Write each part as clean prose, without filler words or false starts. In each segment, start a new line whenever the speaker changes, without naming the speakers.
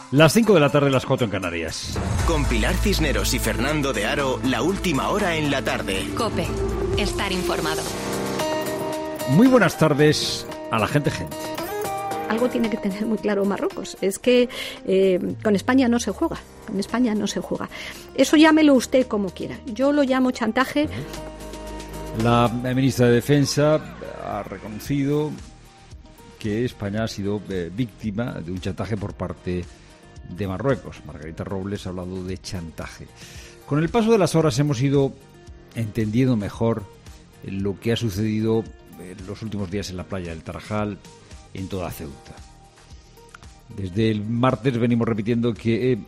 Las 5 de la tarde, las 4 en Canarias.
Con Pilar Cisneros y Fernando de Aro, la última hora en la tarde.
COPE. Estar informado.
Muy buenas tardes a la gente.
Algo tiene que tener muy claro Marruecos, es que con España no se juega, con España no se juega. Eso llámelo usted como quiera, yo lo llamo chantaje.
La ministra de Defensa ha reconocido que España ha sido víctima de un chantaje por parte de Marruecos. Margarita Robles ha hablado de chantaje. Con el paso de las horas hemos ido entendiendo mejor lo que ha sucedido en los últimos días en la playa del Tarajal, en toda Ceuta. Desde el martes venimos repitiendo que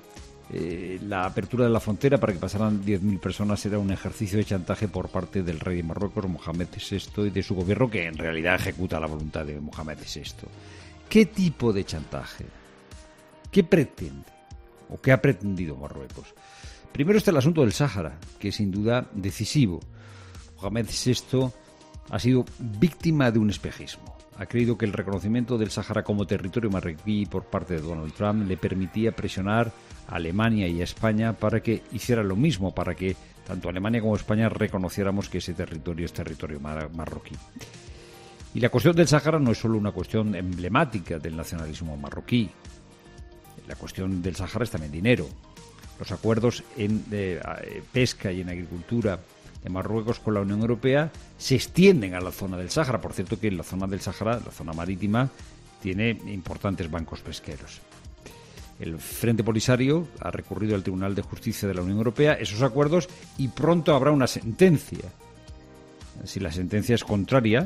la apertura de la frontera para que pasaran 10.000 personas era un ejercicio de chantaje por parte del rey de Marruecos, Mohamed VI, y de su gobierno, que en realidad ejecuta la voluntad de Mohamed VI. ¿Qué tipo de chantaje? ¿Qué pretende? ¿O qué ha pretendido Marruecos? Primero está el asunto del Sáhara, que es sin duda decisivo. Mohamed VI ha sido víctima de un espejismo. Ha creído que el reconocimiento del Sáhara como territorio marroquí por parte de Donald Trump le permitía presionar a Alemania y a España para que hicieran lo mismo, para que tanto Alemania como España reconociéramos que ese territorio es territorio marroquí. Y la cuestión del Sáhara no es solo una cuestión emblemática del nacionalismo marroquí. La cuestión del Sáhara es también dinero. Los acuerdos en pesca y en agricultura de Marruecos con la Unión Europea se extienden a la zona del Sáhara. Por cierto, que en la zona del Sáhara, la zona marítima, tiene importantes bancos pesqueros. El Frente Polisario ha recurrido al Tribunal de Justicia de la Unión Europea esos acuerdos y pronto habrá una sentencia. Si la sentencia es contraria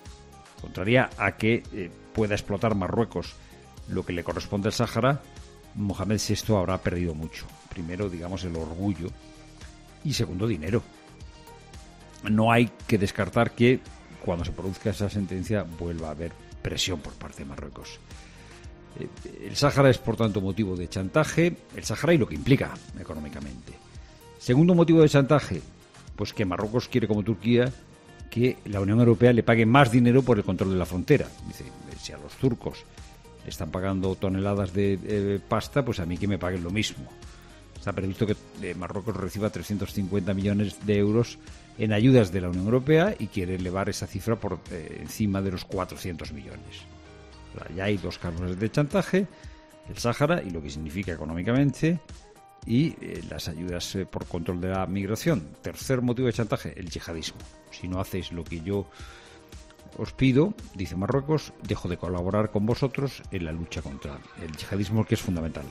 a que pueda explotar Marruecos lo que le corresponde al Sáhara, Mohamed VI habrá perdido mucho. Primero, digamos, el orgullo y segundo, dinero. No hay que descartar que cuando se produzca esa sentencia vuelva a haber presión por parte de Marruecos. El Sáhara es, por tanto, motivo de chantaje, el Sáhara y lo que implica económicamente. Segundo motivo de chantaje, pues que Marruecos quiere, como Turquía, que la Unión Europea le pague más dinero por el control de la frontera. Dice, si a los turcos le están pagando toneladas de pasta, pues a mí que me paguen lo mismo. Está previsto que Marruecos reciba 350 millones de euros en ayudas de la Unión Europea y quiere elevar esa cifra por encima de los 400 millones. O sea, ya hay dos casos de chantaje, el Sáhara y lo que significa económicamente, y las ayudas por control de la migración. Tercer motivo de chantaje, el yihadismo. Si no hacéis lo que yo os pido, dice Marruecos, dejo de colaborar con vosotros en la lucha contra el yihadismo, que es fundamental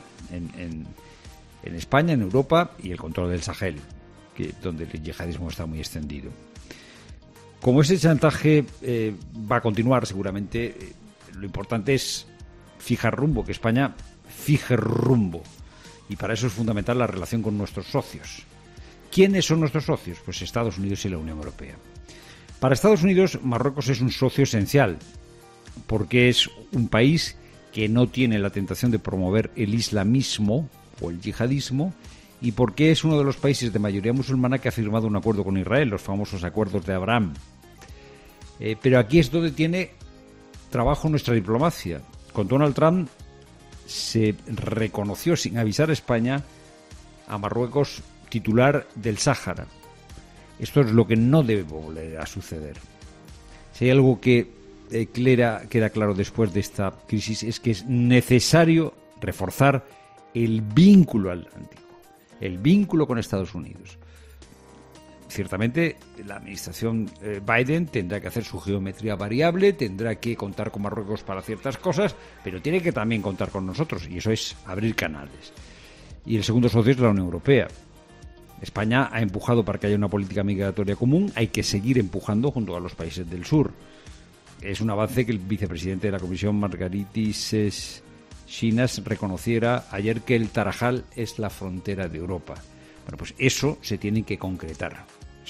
en España, en Europa, y el control del Sahel, donde el yihadismo está muy extendido. Como ese chantaje va a continuar seguramente, lo importante es fijar rumbo, que España fije rumbo, y para eso es fundamental la relación con nuestros socios. ¿Quiénes son nuestros socios? Pues Estados Unidos y la Unión Europea. Para Estados Unidos, Marruecos es un socio esencial, porque es un país que no tiene la tentación de promover el islamismo o el yihadismo, y porque es uno de los países de mayoría musulmana que ha firmado un acuerdo con Israel, los famosos acuerdos de Abraham. Pero aquí es donde tiene trabajo nuestra diplomacia. Con Donald Trump se reconoció sin avisar a España a Marruecos titular del Sáhara. Esto es lo que no debe volver a suceder. Si hay algo que queda claro después de esta crisis, es que es necesario reforzar el vínculo atlántico, el vínculo con Estados Unidos. Ciertamente, la administración Biden tendrá que hacer su geometría variable, tendrá que contar con Marruecos para ciertas cosas, pero tiene que también contar con nosotros, y eso es abrir canales. Y el segundo socio es la Unión Europea. España ha empujado para que haya una política migratoria común, hay que seguir empujando junto a los países del sur. Es un avance que el vicepresidente de la Comisión, Margaritis Schinas, reconociera ayer que el Tarajal es la frontera de Europa. Bueno, pues eso se tiene que concretar.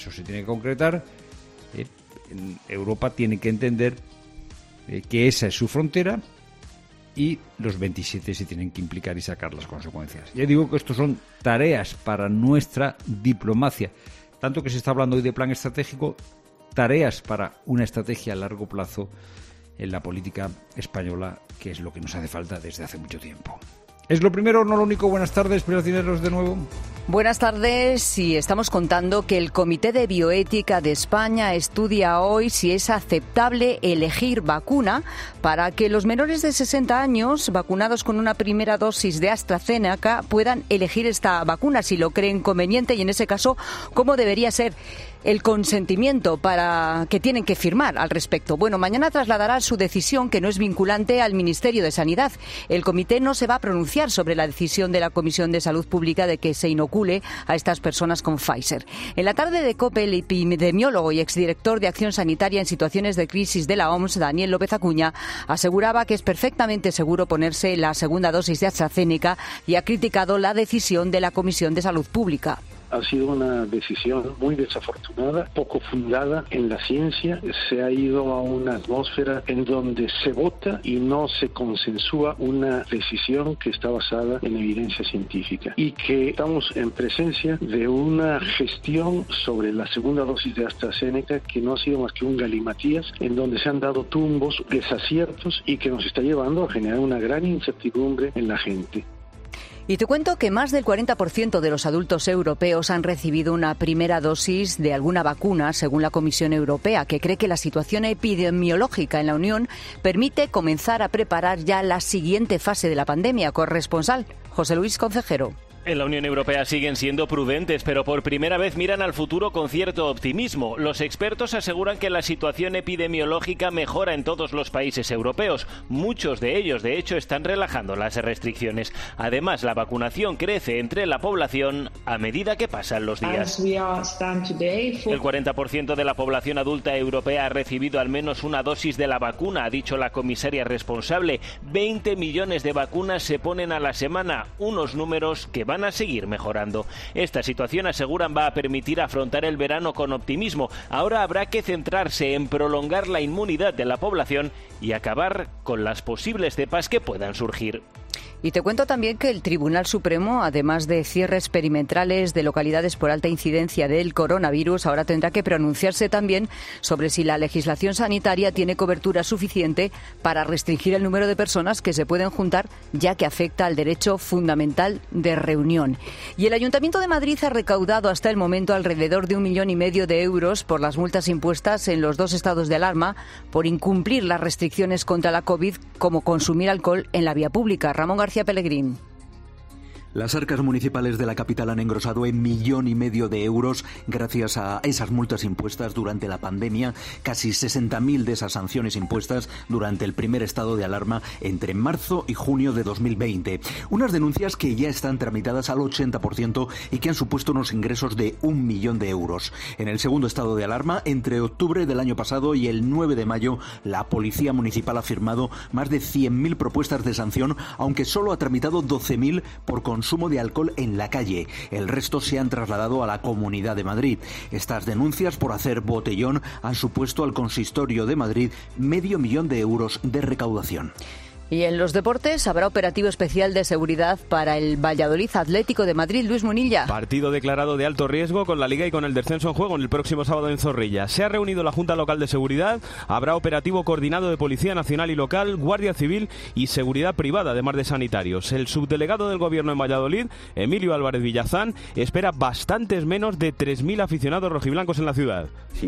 Europa tiene que entender que esa es su frontera y los 27 se tienen que implicar y sacar las consecuencias. Ya digo que estos son tareas para nuestra diplomacia. Tanto que se está hablando hoy de plan estratégico, tareas para una estrategia a largo plazo en la política española, que es lo que nos hace falta desde hace mucho tiempo. ¿Es lo primero o no lo único? Buenas tardes, Pilar Cisneros, de nuevo.
Buenas tardes. Y estamos contando que el Comité de Bioética de España estudia hoy si es aceptable elegir vacuna para que los menores de 60 años vacunados con una primera dosis de AstraZeneca puedan elegir esta vacuna si lo creen conveniente y, en ese caso, cómo debería ser el consentimiento para que tienen que firmar al respecto. Bueno, mañana trasladará su decisión, que no es vinculante, al Ministerio de Sanidad. El comité no se va a pronunciar sobre la decisión de la Comisión de Salud Pública de que se inocule a estas personas con Pfizer. En la tarde de COPE, el epidemiólogo y exdirector de Acción Sanitaria en Situaciones de Crisis de la OMS, Daniel López Acuña, aseguraba que es perfectamente seguro ponerse la segunda dosis de AstraZeneca y ha criticado la decisión de la Comisión de Salud Pública.
Ha sido una decisión muy desafortunada, poco fundada en la ciencia. Se ha ido a una atmósfera en donde se vota y no se consensúa una decisión que está basada en evidencia científica. Y que estamos en presencia de una gestión sobre la segunda dosis de AstraZeneca que no ha sido más que un galimatías, en donde se han dado tumbos, desaciertos y que nos está llevando a generar una gran incertidumbre en la gente.
Y te cuento que más del 40% de los adultos europeos han recibido una primera dosis de alguna vacuna, según la Comisión Europea, que cree que la situación epidemiológica en la Unión permite comenzar a preparar ya la siguiente fase de la pandemia. Corresponsal José Luis Concejero.
En la Unión Europea siguen siendo prudentes, pero por primera vez miran al futuro con cierto optimismo. Los expertos aseguran que la situación epidemiológica mejora en todos los países europeos. Muchos de ellos, de hecho, están relajando las restricciones. Además, la vacunación crece entre la población a medida que pasan los días. El 40% de la población adulta europea ha recibido al menos una dosis de la vacuna, ha dicho la comisaria responsable. 20 millones de vacunas se ponen a la semana, unos números que van a seguir mejorando. Esta situación, aseguran, va a permitir afrontar el verano con optimismo. Ahora habrá que centrarse en prolongar la inmunidad de la población y acabar con las posibles cepas que puedan surgir.
Y te cuento también que el Tribunal Supremo, además de cierres perimetrales de localidades por alta incidencia del coronavirus, ahora tendrá que pronunciarse también sobre si la legislación sanitaria tiene cobertura suficiente para restringir el número de personas que se pueden juntar, ya que afecta al derecho fundamental de reunión. Y el Ayuntamiento de Madrid ha recaudado hasta el momento alrededor de 1,5 millones de euros por las multas impuestas en los 2 estados de alarma por incumplir las restricciones contra la COVID, como consumir alcohol en la vía pública. Ramón García Pellegrín.
Las arcas municipales de la capital han engrosado en 1,5 millones de euros gracias a esas multas impuestas durante la pandemia, casi 60.000 de esas sanciones impuestas durante el primer estado de alarma entre marzo y junio de 2020. Unas denuncias que ya están tramitadas al 80% y que han supuesto unos ingresos de 1 millón de euros. En el segundo estado de alarma, entre octubre del año pasado y el 9 de mayo, la Policía Municipal ha firmado más de 100.000 propuestas de sanción, aunque solo ha tramitado 12.000 por consumo de alcohol en la calle. El resto se han trasladado a la Comunidad de Madrid. Estas denuncias por hacer botellón han supuesto al Consistorio de Madrid 500.000 de euros de recaudación.
Y en los deportes habrá operativo especial de seguridad para el Valladolid Atlético de Madrid. Luis Munilla.
Partido declarado de alto riesgo con la Liga y con el descenso en juego en el próximo sábado en Zorrilla. Se ha reunido la Junta Local de Seguridad. Habrá operativo coordinado de Policía Nacional y Local, Guardia Civil y Seguridad Privada, además de sanitarios. El subdelegado del Gobierno en Valladolid, Emilio Álvarez Villazán, espera bastantes menos de 3.000 aficionados rojiblancos en la ciudad.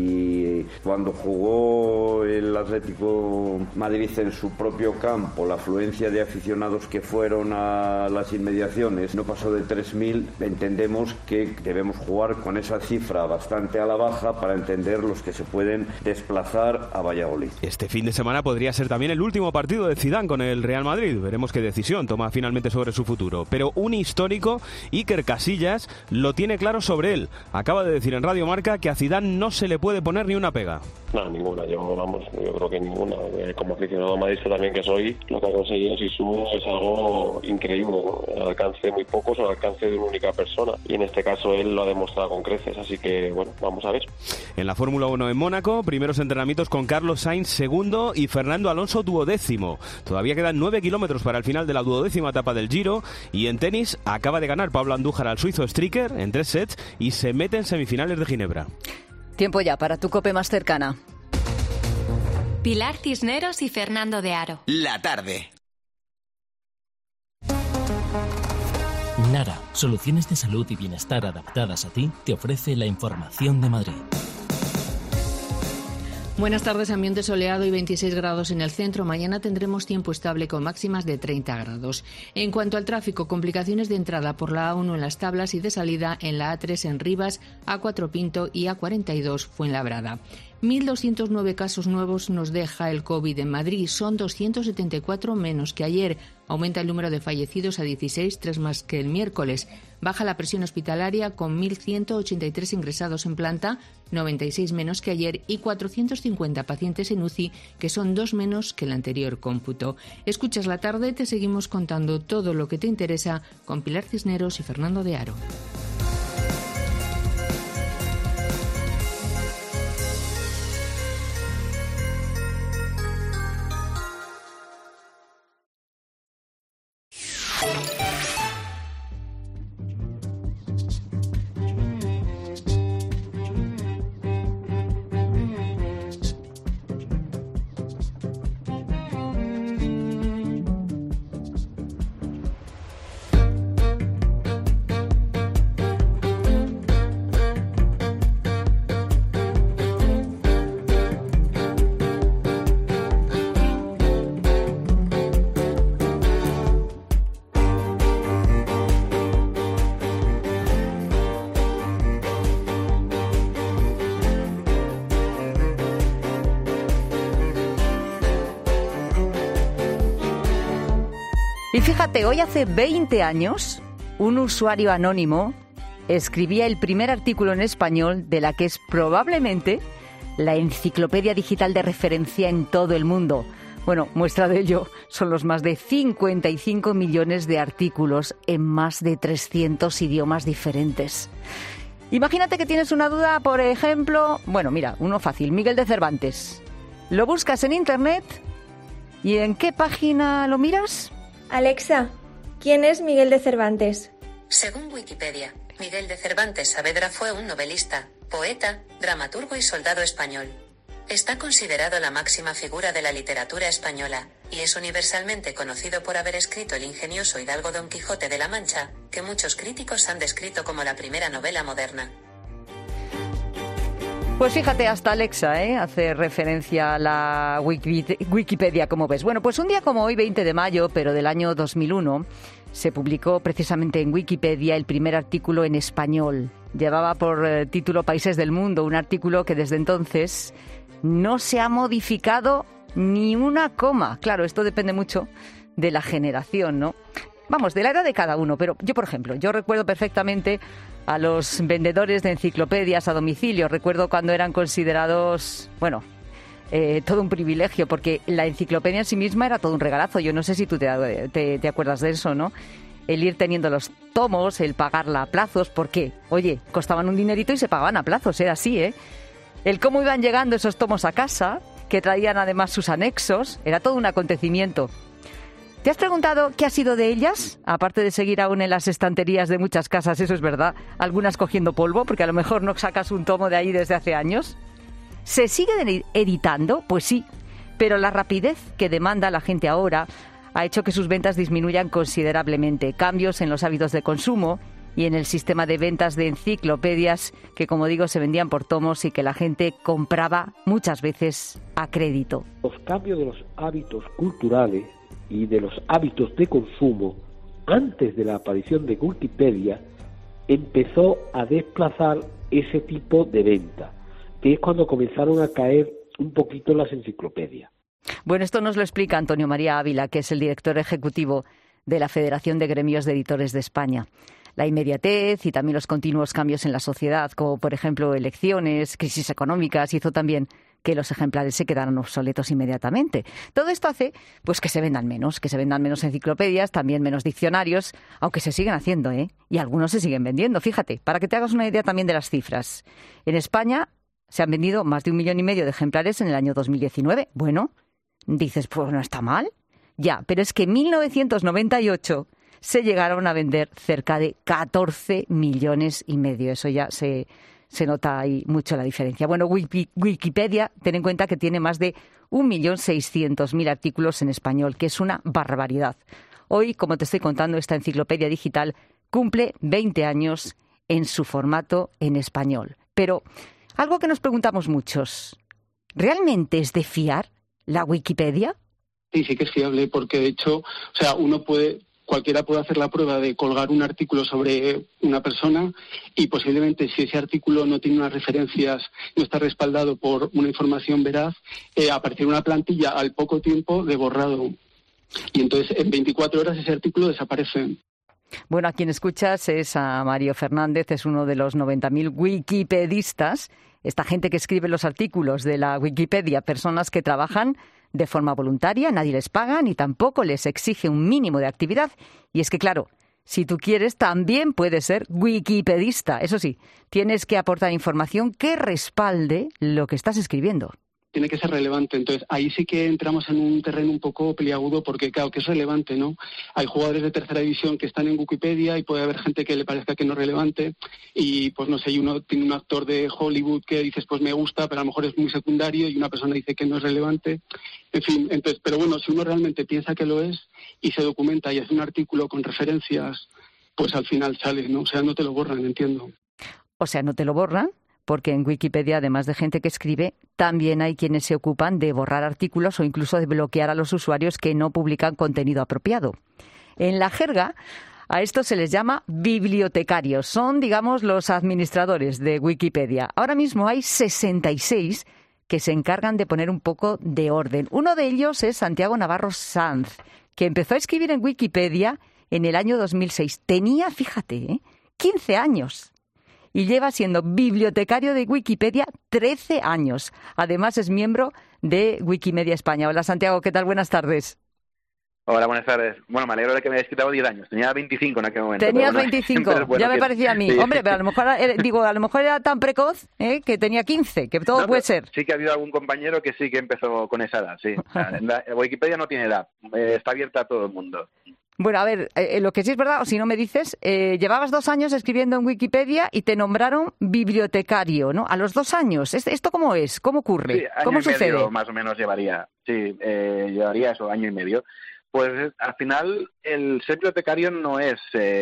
Si cuando jugó el Atlético Madrid en su propio campo, la afluencia de aficionados que fueron a las inmediaciones no pasó de 3.000, entendemos que debemos jugar con esa cifra bastante a la baja para entender los que se pueden desplazar a Valladolid.
Este fin de semana podría ser también el último partido de Zidane con el Real Madrid. Veremos qué decisión toma finalmente sobre su futuro. Pero un histórico, Iker Casillas, lo tiene claro sobre él. Acaba de decir en Radio Marca que a Zidane no se le puede poner ni una pega.
No, ninguna. Yo creo que ninguna. Como aficionado madridista también que soy, lo que ha conseguido Sisu es algo increíble, ¿no? Al alcance de muy pocos o al alcance de una única persona. Y en este caso él lo ha demostrado con creces. Así que, bueno, vamos a ver.
En la Fórmula 1 en Mónaco, primeros entrenamientos con Carlos Sainz segundo y Fernando Alonso duodécimo. Todavía quedan 9 kilómetros para el final de la duodécima etapa del Giro. Y en tenis acaba de ganar Pablo Andújar al suizo Stricker en 3 sets y se mete en semifinales de Ginebra.
Tiempo ya para tu COPE más cercana.
Pilar Cisneros y Fernando de Aro.
La tarde.
Nara, soluciones de salud y bienestar adaptadas a ti, te ofrece la información de Madrid.
Buenas tardes, ambiente soleado y 26 grados en el centro. Mañana tendremos tiempo estable con máximas de 30 grados. En cuanto al tráfico, complicaciones de entrada por la A1 en Las Tablas y de salida en la A3 en Rivas, A4 Pinto y A42 Fuenlabrada. 1.209 casos nuevos nos deja el COVID en Madrid. Son 274 menos que ayer. Aumenta el número de fallecidos a 16, 3 más que el miércoles. Baja la presión hospitalaria con 1.183 ingresados en planta, 96 menos que ayer, y 450 pacientes en UCI, que son 2 menos que el anterior cómputo. Escuchas la tarde, te seguimos contando todo lo que te interesa con Pilar Cisneros y Fernando de Aro.
Y fíjate, hoy hace 20 años, un usuario anónimo escribía el primer artículo en español de la que es probablemente la enciclopedia digital de referencia en todo el mundo. Bueno, muestra de ello son los más de 55 millones de artículos en más de 300 idiomas diferentes. Imagínate que tienes una duda, por ejemplo, bueno, mira, uno fácil, Miguel de Cervantes. Lo buscas en Internet y ¿en qué página lo miras?
Alexa, ¿quién es Miguel de Cervantes?
Según Wikipedia, Miguel de Cervantes Saavedra fue un novelista, poeta, dramaturgo y soldado español. Está considerado la máxima figura de la literatura española, y es universalmente conocido por haber escrito el ingenioso hidalgo Don Quijote de la Mancha, que muchos críticos han descrito como la primera novela moderna.
Pues fíjate, hasta Alexa hace referencia a la Wikipedia, como ves. Bueno, pues un día como hoy, 20 de mayo, pero del año 2001, se publicó precisamente en Wikipedia el primer artículo en español. Llevaba por título Países del Mundo, un artículo que desde entonces no se ha modificado ni una coma. Claro, esto depende mucho de la generación, ¿no? Vamos, de la edad de cada uno, pero yo, por ejemplo, yo recuerdo perfectamente a los vendedores de enciclopedias a domicilio. Recuerdo cuando eran considerados, bueno, todo un privilegio, porque la enciclopedia en sí misma era todo un regalazo. Yo no sé si tú te acuerdas de eso, ¿no? El ir teniendo los tomos, el pagarla a plazos, porque, oye, costaban un dinerito y se pagaban a plazos, era así, ¿eh? El cómo iban llegando esos tomos a casa, que traían además sus anexos, era todo un acontecimiento. ¿Te has preguntado qué ha sido de ellas? Aparte de seguir aún en las estanterías de muchas casas, eso es verdad, algunas cogiendo polvo, porque a lo mejor no sacas un tomo de ahí desde hace años. ¿Se siguen editando? Pues sí, pero la rapidez que demanda la gente ahora ha hecho que sus ventas disminuyan considerablemente. Cambios en los hábitos de consumo y en el sistema de ventas de enciclopedias que, como digo, se vendían por tomos y que la gente compraba muchas veces a crédito.
Los cambios de los hábitos culturales y de los hábitos de consumo antes de la aparición de Wikipedia empezó a desplazar ese tipo de venta, que es cuando comenzaron a caer un poquito las enciclopedias.
Bueno, esto nos lo explica Antonio María Ávila, que es el director ejecutivo de la Federación de Gremios de Editores de España. La inmediatez y también los continuos cambios en la sociedad, como por ejemplo elecciones, crisis económicas, hizo también que los ejemplares se quedaran obsoletos inmediatamente. Todo esto hace pues que se vendan menos enciclopedias, también menos diccionarios, aunque se siguen haciendo, y algunos se siguen vendiendo. Fíjate, para que te hagas una idea también de las cifras. En España se han vendido más de 1,5 millones de ejemplares en el año 2019. Bueno, dices, pues no está mal. Ya, pero es que en 1998 se llegaron a vender cerca de 14,5 millones. Eso ya se nota ahí mucho la diferencia. Bueno, Wikipedia, ten en cuenta que tiene más de 1.600.000 artículos en español, que es una barbaridad. Hoy, como te estoy contando, esta enciclopedia digital cumple 20 años en su formato en español. Pero algo que nos preguntamos muchos, ¿realmente es de fiar la Wikipedia?
Sí que es fiable, porque de hecho, cualquiera puede hacer la prueba de colgar un artículo sobre una persona y posiblemente si ese artículo no tiene unas referencias, no está respaldado por una información veraz, aparecerá una plantilla al poco tiempo de borrado. Y entonces en 24 horas ese artículo desaparece.
Bueno, a quien escuchas es a Mario Fernández, es uno de los 90.000 wikipedistas, esta gente que escribe los artículos de la Wikipedia, personas que trabajan de forma voluntaria, nadie les paga ni tampoco les exige un mínimo de actividad. Y es que, claro, si tú quieres, también puedes ser wikipedista. Eso sí, tienes que aportar información que respalde lo que estás escribiendo.
Tiene que ser relevante. Entonces, ahí sí que entramos en un terreno un poco peliagudo porque, claro, que es relevante, ¿no? Hay jugadores de tercera división que están en Wikipedia y puede haber gente que le parezca que no es relevante y, pues no sé, uno tiene un actor de Hollywood que dices, pues me gusta, pero a lo mejor es muy secundario y una persona dice que no es relevante. En fin, entonces, pero bueno, si uno realmente piensa que lo es y se documenta y hace un artículo con referencias, pues al final sale, ¿no? O sea, no te lo borran, entiendo.
O sea, no te lo borran. Porque en Wikipedia, además de gente que escribe, también hay quienes se ocupan de borrar artículos o incluso de bloquear a los usuarios que no publican contenido apropiado. En la jerga, a esto se les llama bibliotecarios. Son, digamos, los administradores de Wikipedia. Ahora mismo hay 66 que se encargan de poner un poco de orden. Uno de ellos es Santiago Navarro Sanz, que empezó a escribir en Wikipedia en el año 2006. Tenía, fíjate, 15 años. Y lleva siendo bibliotecario de Wikipedia 13 años. Además, es miembro de Wikimedia España. Hola, Santiago, ¿qué tal? Buenas tardes.
Hola, buenas tardes. Bueno, me alegro de que me hayas quitado 10 años. Tenía 25 en aquel momento.
Tenías 25, bueno, ya me parecía a mí. Sí. Hombre, pero a lo mejor era tan precoz que tenía 15, que todo puede ser.
Sí que ha habido algún compañero que sí que empezó con esa edad, sí. La Wikipedia no tiene edad, está abierta a todo el mundo.
Bueno, a ver, lo que sí es verdad, o si no me dices, llevabas 2 años escribiendo en Wikipedia y te nombraron bibliotecario, ¿no? A los 2 años. ¿Esto cómo es? ¿Cómo ocurre?
Sí,
¿Cómo sucede?
Medio, más o menos llevaría. Sí, llevaría eso, año y medio. Pues al final el ser bibliotecario no es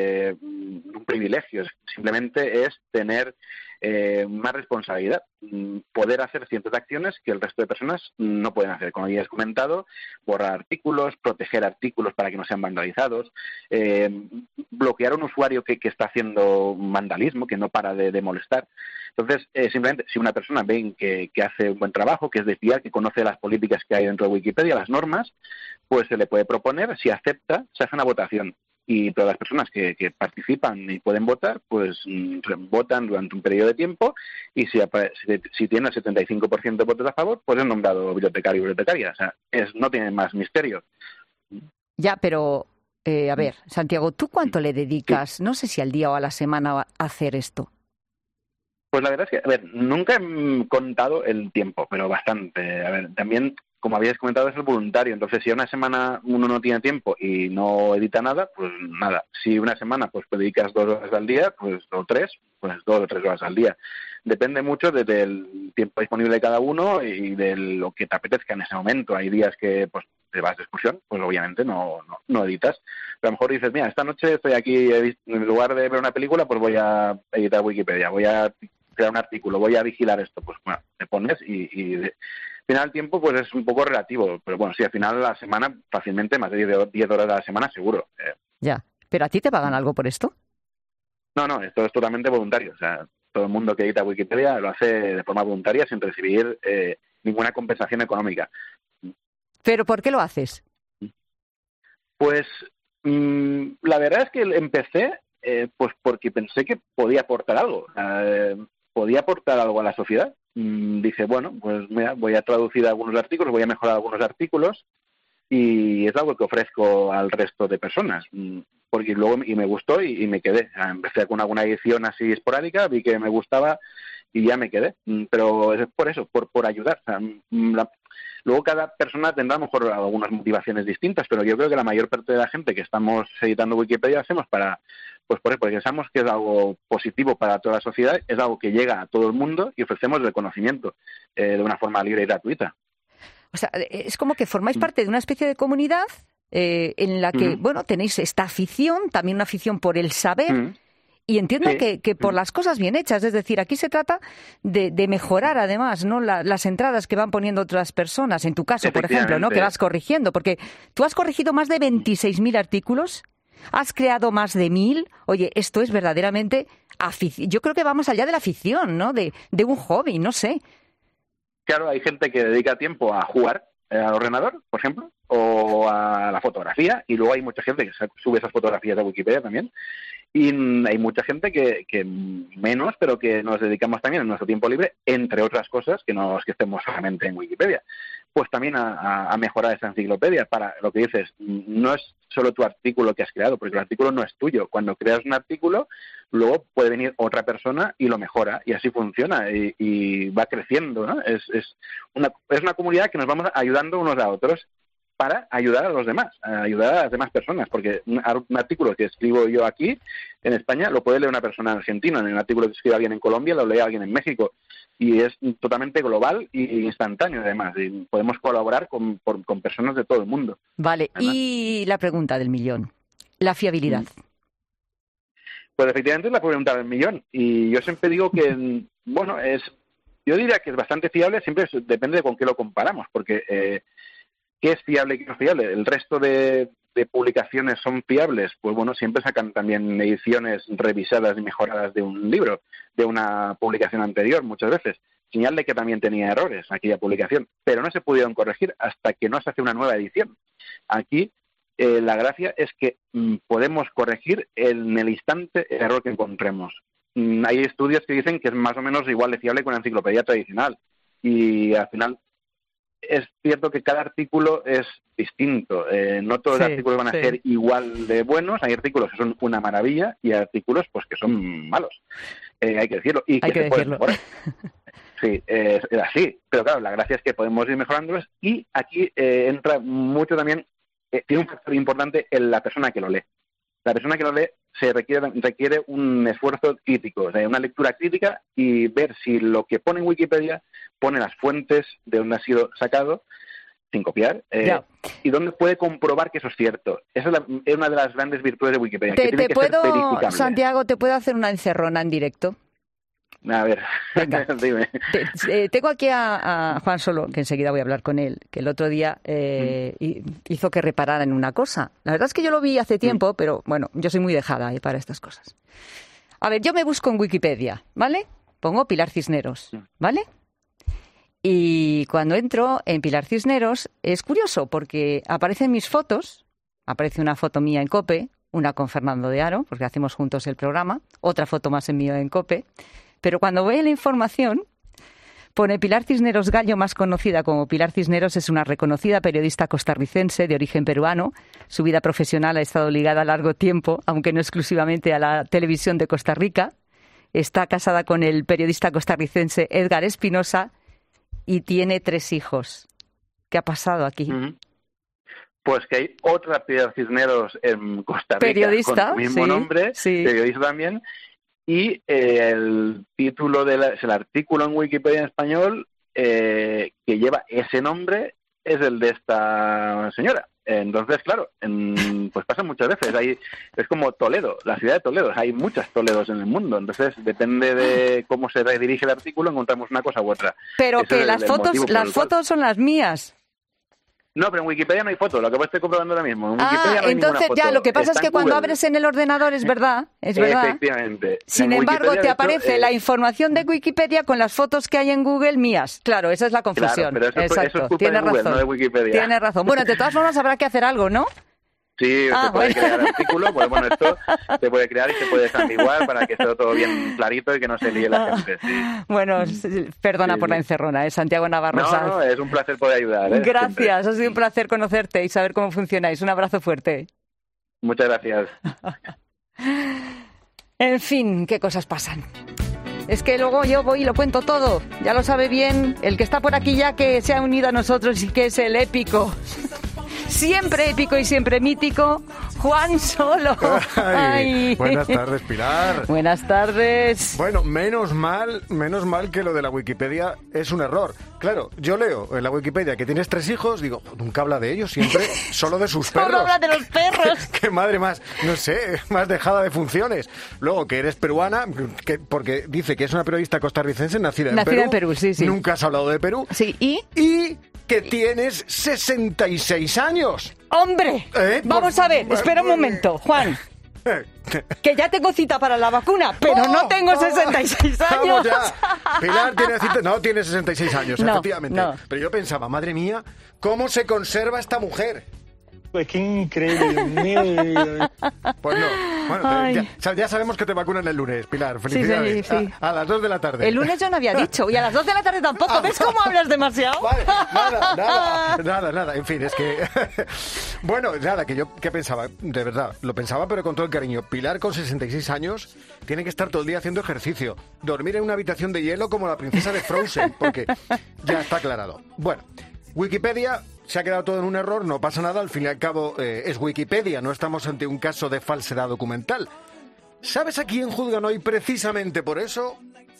un privilegio, simplemente es tener más responsabilidad, poder hacer ciertas acciones que el resto de personas no pueden hacer. Como ya has comentado, borrar artículos, proteger artículos para que no sean vandalizados, bloquear a un usuario que está haciendo vandalismo, que no para de molestar. Entonces, simplemente, si una persona ve que hace un buen trabajo, que es de fiar, que conoce las políticas que hay dentro de Wikipedia, las normas, pues se le puede proponer, si acepta, se hace una votación. Y todas las personas que participan y pueden votar, pues votan durante un periodo de tiempo y si tiene el 75% de votos a favor, pues es nombrado bibliotecario o bibliotecaria. O sea, no tiene más misterio.
Ya, pero, a ver, Santiago, ¿tú cuánto le dedicas, no sé si al día o a la semana, a hacer esto?
Pues la verdad es que, a ver, nunca he contado el tiempo, pero bastante. A ver, también, como habíais comentado, es el voluntario. Entonces, si una semana uno no tiene tiempo y no edita nada, pues nada. Si una semana pues dedicas 2 horas al día, pues o 3, pues 2 o 3 horas al día. Depende mucho del tiempo disponible de cada uno y de lo que te apetezca en ese momento. Hay días que pues te vas de excursión, pues obviamente no editas. Pero a lo mejor dices, mira, esta noche estoy aquí, en lugar de ver una película, pues voy a editar Wikipedia, voy a crear un artículo, voy a vigilar esto. Pues bueno, te pones y al final el tiempo pues es un poco relativo, pero bueno, sí, al final la semana fácilmente más de 10 horas a la semana seguro.
Ya, ¿pero a ti te pagan algo por esto?
No, esto es totalmente voluntario, o sea, todo el mundo que edita Wikipedia lo hace de forma voluntaria sin recibir ninguna compensación económica.
¿Pero por qué lo haces?
Pues la verdad es que empecé pues porque pensé que podía aportar algo, podía aportar algo a la sociedad. Dije, bueno, pues mira, voy a traducir algunos artículos, voy a mejorar algunos artículos y es algo que ofrezco al resto de personas. Porque luego me gustó y me quedé. Empecé con alguna edición así esporádica, vi que me gustaba y ya me quedé. Pero es por eso, por ayudar. O sea, luego cada persona tendrá a lo mejor algunas motivaciones distintas, pero yo creo que la mayor parte de la gente que estamos editando Wikipedia hacemos pues por eso, porque pensamos que es algo positivo para toda la sociedad, es algo que llega a todo el mundo y ofrecemos el conocimiento de una forma libre y gratuita.
O sea, es como que formáis parte de una especie de comunidad en la que, tenéis esta afición, también una afición por el saber, y entiendo que por las cosas bien hechas. Es decir, aquí se trata de mejorar, además, ¿no? Las entradas que van poniendo otras personas. En tu caso, por ejemplo, ¿no? Que vas corrigiendo, porque tú has corregido más de 26.000 artículos, has creado más de 1.000. Oye, esto es verdaderamente afición. Yo creo que vamos allá de la afición, ¿no? De un hobby, no sé.
Claro, hay gente que dedica tiempo a jugar al ordenador, por ejemplo, o a la fotografía, y luego hay mucha gente que sube esas fotografías a Wikipedia también, y hay mucha gente que menos, pero que nos dedicamos también en nuestro tiempo libre, entre otras cosas, que no es que estemos solamente en Wikipedia, pues también a mejorar esa enciclopedia. Para lo que dices, no es solo tu artículo que has creado, porque el artículo no es tuyo. Cuando creas un artículo, luego puede venir otra persona y lo mejora, y así funciona, y va creciendo, ¿no? Es una comunidad que nos vamos ayudando unos a otros para ayudar a los demás, a ayudar a las demás personas, porque un artículo que escribo yo aquí en España lo puede leer una persona en Argentina, un artículo que escribe alguien en Colombia lo lee alguien en México, y es totalmente global e instantáneo además, y podemos colaborar con personas de todo el mundo. Vale, además.
Y la pregunta del millón, la fiabilidad.
Pues efectivamente es la pregunta del millón, y yo siempre digo que, yo diría que es bastante fiable, siempre depende de con qué lo comparamos, porque ¿qué es fiable y qué no es fiable? ¿El resto de publicaciones son fiables? Pues siempre sacan también ediciones revisadas y mejoradas de un libro, de una publicación anterior muchas veces. Señal de que también tenía errores aquella publicación, pero no se pudieron corregir hasta que no se hace una nueva edición. Aquí la gracia es que podemos corregir en el instante el error que encontremos. Hay estudios que dicen que es más o menos igual de fiable que una enciclopedia tradicional, y al final es cierto que cada artículo es distinto. No todos los artículos van a ser igual de buenos. Hay artículos que son una maravilla y hay artículos pues que son malos. Hay que decirlo. Y que se pueden mejorar. Sí, es así. Pero claro, la gracia es que podemos ir mejorándolos, y aquí entra mucho también, tiene un factor importante en la persona que lo lee. La persona que lo lee requiere un esfuerzo crítico, una lectura crítica, y ver si lo que pone en Wikipedia pone las fuentes de donde ha sido sacado, sin copiar, y donde puede comprobar que eso es cierto. Esa es una de las grandes virtudes de Wikipedia.
Santiago, ¿te puedo hacer una encerrona en directo?
A ver, dime.
Tengo aquí a Juan Solo, que enseguida voy a hablar con él, que el otro día hizo que reparara en una cosa. La verdad es que yo lo vi hace tiempo, pero yo soy muy dejada para estas cosas. A ver, yo me busco en Wikipedia, ¿vale? Pongo Pilar Cisneros, ¿vale? Y cuando entro en Pilar Cisneros, es curioso porque aparecen mis fotos, aparece una foto mía en COPE, una con Fernando de Aro, porque hacemos juntos el programa, otra foto más en mío en COPE. Pero cuando voy a la información, pone Pilar Cisneros Gallo, más conocida como Pilar Cisneros, es una reconocida periodista costarricense de origen peruano. Su vida profesional ha estado ligada a largo tiempo, aunque no exclusivamente a la televisión de Costa Rica. Está casada con el periodista costarricense Edgar Espinosa y tiene 3 hijos. ¿Qué ha pasado aquí?
Pues que hay otra Pilar Cisneros en Costa Rica,
periodista,
con el mismo nombre, periodista también. Y el título es el artículo en Wikipedia en español que lleva ese nombre, es el de esta señora. Entonces, claro, pues pasa muchas veces. Es como Toledo, la ciudad de Toledo. Hay muchas Toledos en el mundo. Entonces, depende de cómo se redirige el artículo, encontramos una cosa u otra.
Pero ese que las fotos son las mías.
No, pero en Wikipedia no hay foto, lo que estoy comprobando ahora mismo. En Wikipedia no hay
entonces
foto.
Lo que pasa es que cuando abres en el ordenador es verdad.
Efectivamente.
Sin embargo, te aparece la información de Wikipedia con las fotos que hay en Google mías. Claro, esa es la confusión.
Claro, pero eso es culpa de Google, no de Wikipedia.
Tienes razón. Bueno, de todas formas habrá que hacer algo, ¿no?
Sí, se puede crear artículos, pues esto se puede crear y se puede desambiguar para que esté todo bien clarito y que no se líe la gente. Sí.
Bueno, perdona por la encerrona, Santiago Navarro.
No, es un placer poder ayudar.
Gracias,
siempre.
Ha sido un placer conocerte y saber cómo funcionáis. Un abrazo fuerte.
Muchas gracias.
En fin, qué cosas pasan. Es que luego yo voy y lo cuento todo. Ya lo sabe bien el que está por aquí ya, que se ha unido a nosotros y que es el épico. siempre épico y siempre mítico, Juan Solo.
Ay. Buenas tardes, Pilar.
Buenas tardes.
Bueno, menos mal que lo de la Wikipedia es un error. Claro, yo leo en la Wikipedia que tienes 3 hijos, digo, nunca habla de ellos, siempre solo de sus perros.
Solo habla de los perros.
Qué madre más, no sé, más dejada de funciones. Luego, que eres peruana, porque dice que es una periodista costarricense nacida en Perú.
Sí.
Nunca has hablado de Perú.
Sí,
Y que tienes 66 años.
¡Hombre! Vamos a ver, espera un momento, Juan. Que ya tengo cita para la vacuna, pero no tengo 66 años.
Vamos ya. Pilar tiene cita, no tiene 66 años,
no,
efectivamente. No. Pero yo pensaba, madre mía, ¿cómo se conserva esta mujer?
Pues qué increíble, Dios mío.
Pues no. Bueno, ya sabemos que te vacunan el lunes, Pilar. Felicidades.
Sí.
A las 2 de la tarde.
El lunes yo no había dicho, y a las 2 de la tarde tampoco. ¿Ves cómo hablas demasiado?
Vale, nada. En fin, es que... Bueno, nada, que yo ¿qué pensaba? De verdad, lo pensaba, pero con todo el cariño. Pilar, con 66 años, tiene que estar todo el día haciendo ejercicio. Dormir en una habitación de hielo como la princesa de Frozen, porque ya está aclarado. Bueno, Wikipedia... Se ha quedado todo en un error, no pasa nada, al fin y al cabo es Wikipedia, no estamos ante un caso de falsedad documental. ¿Sabes a quién juzgan hoy precisamente por eso?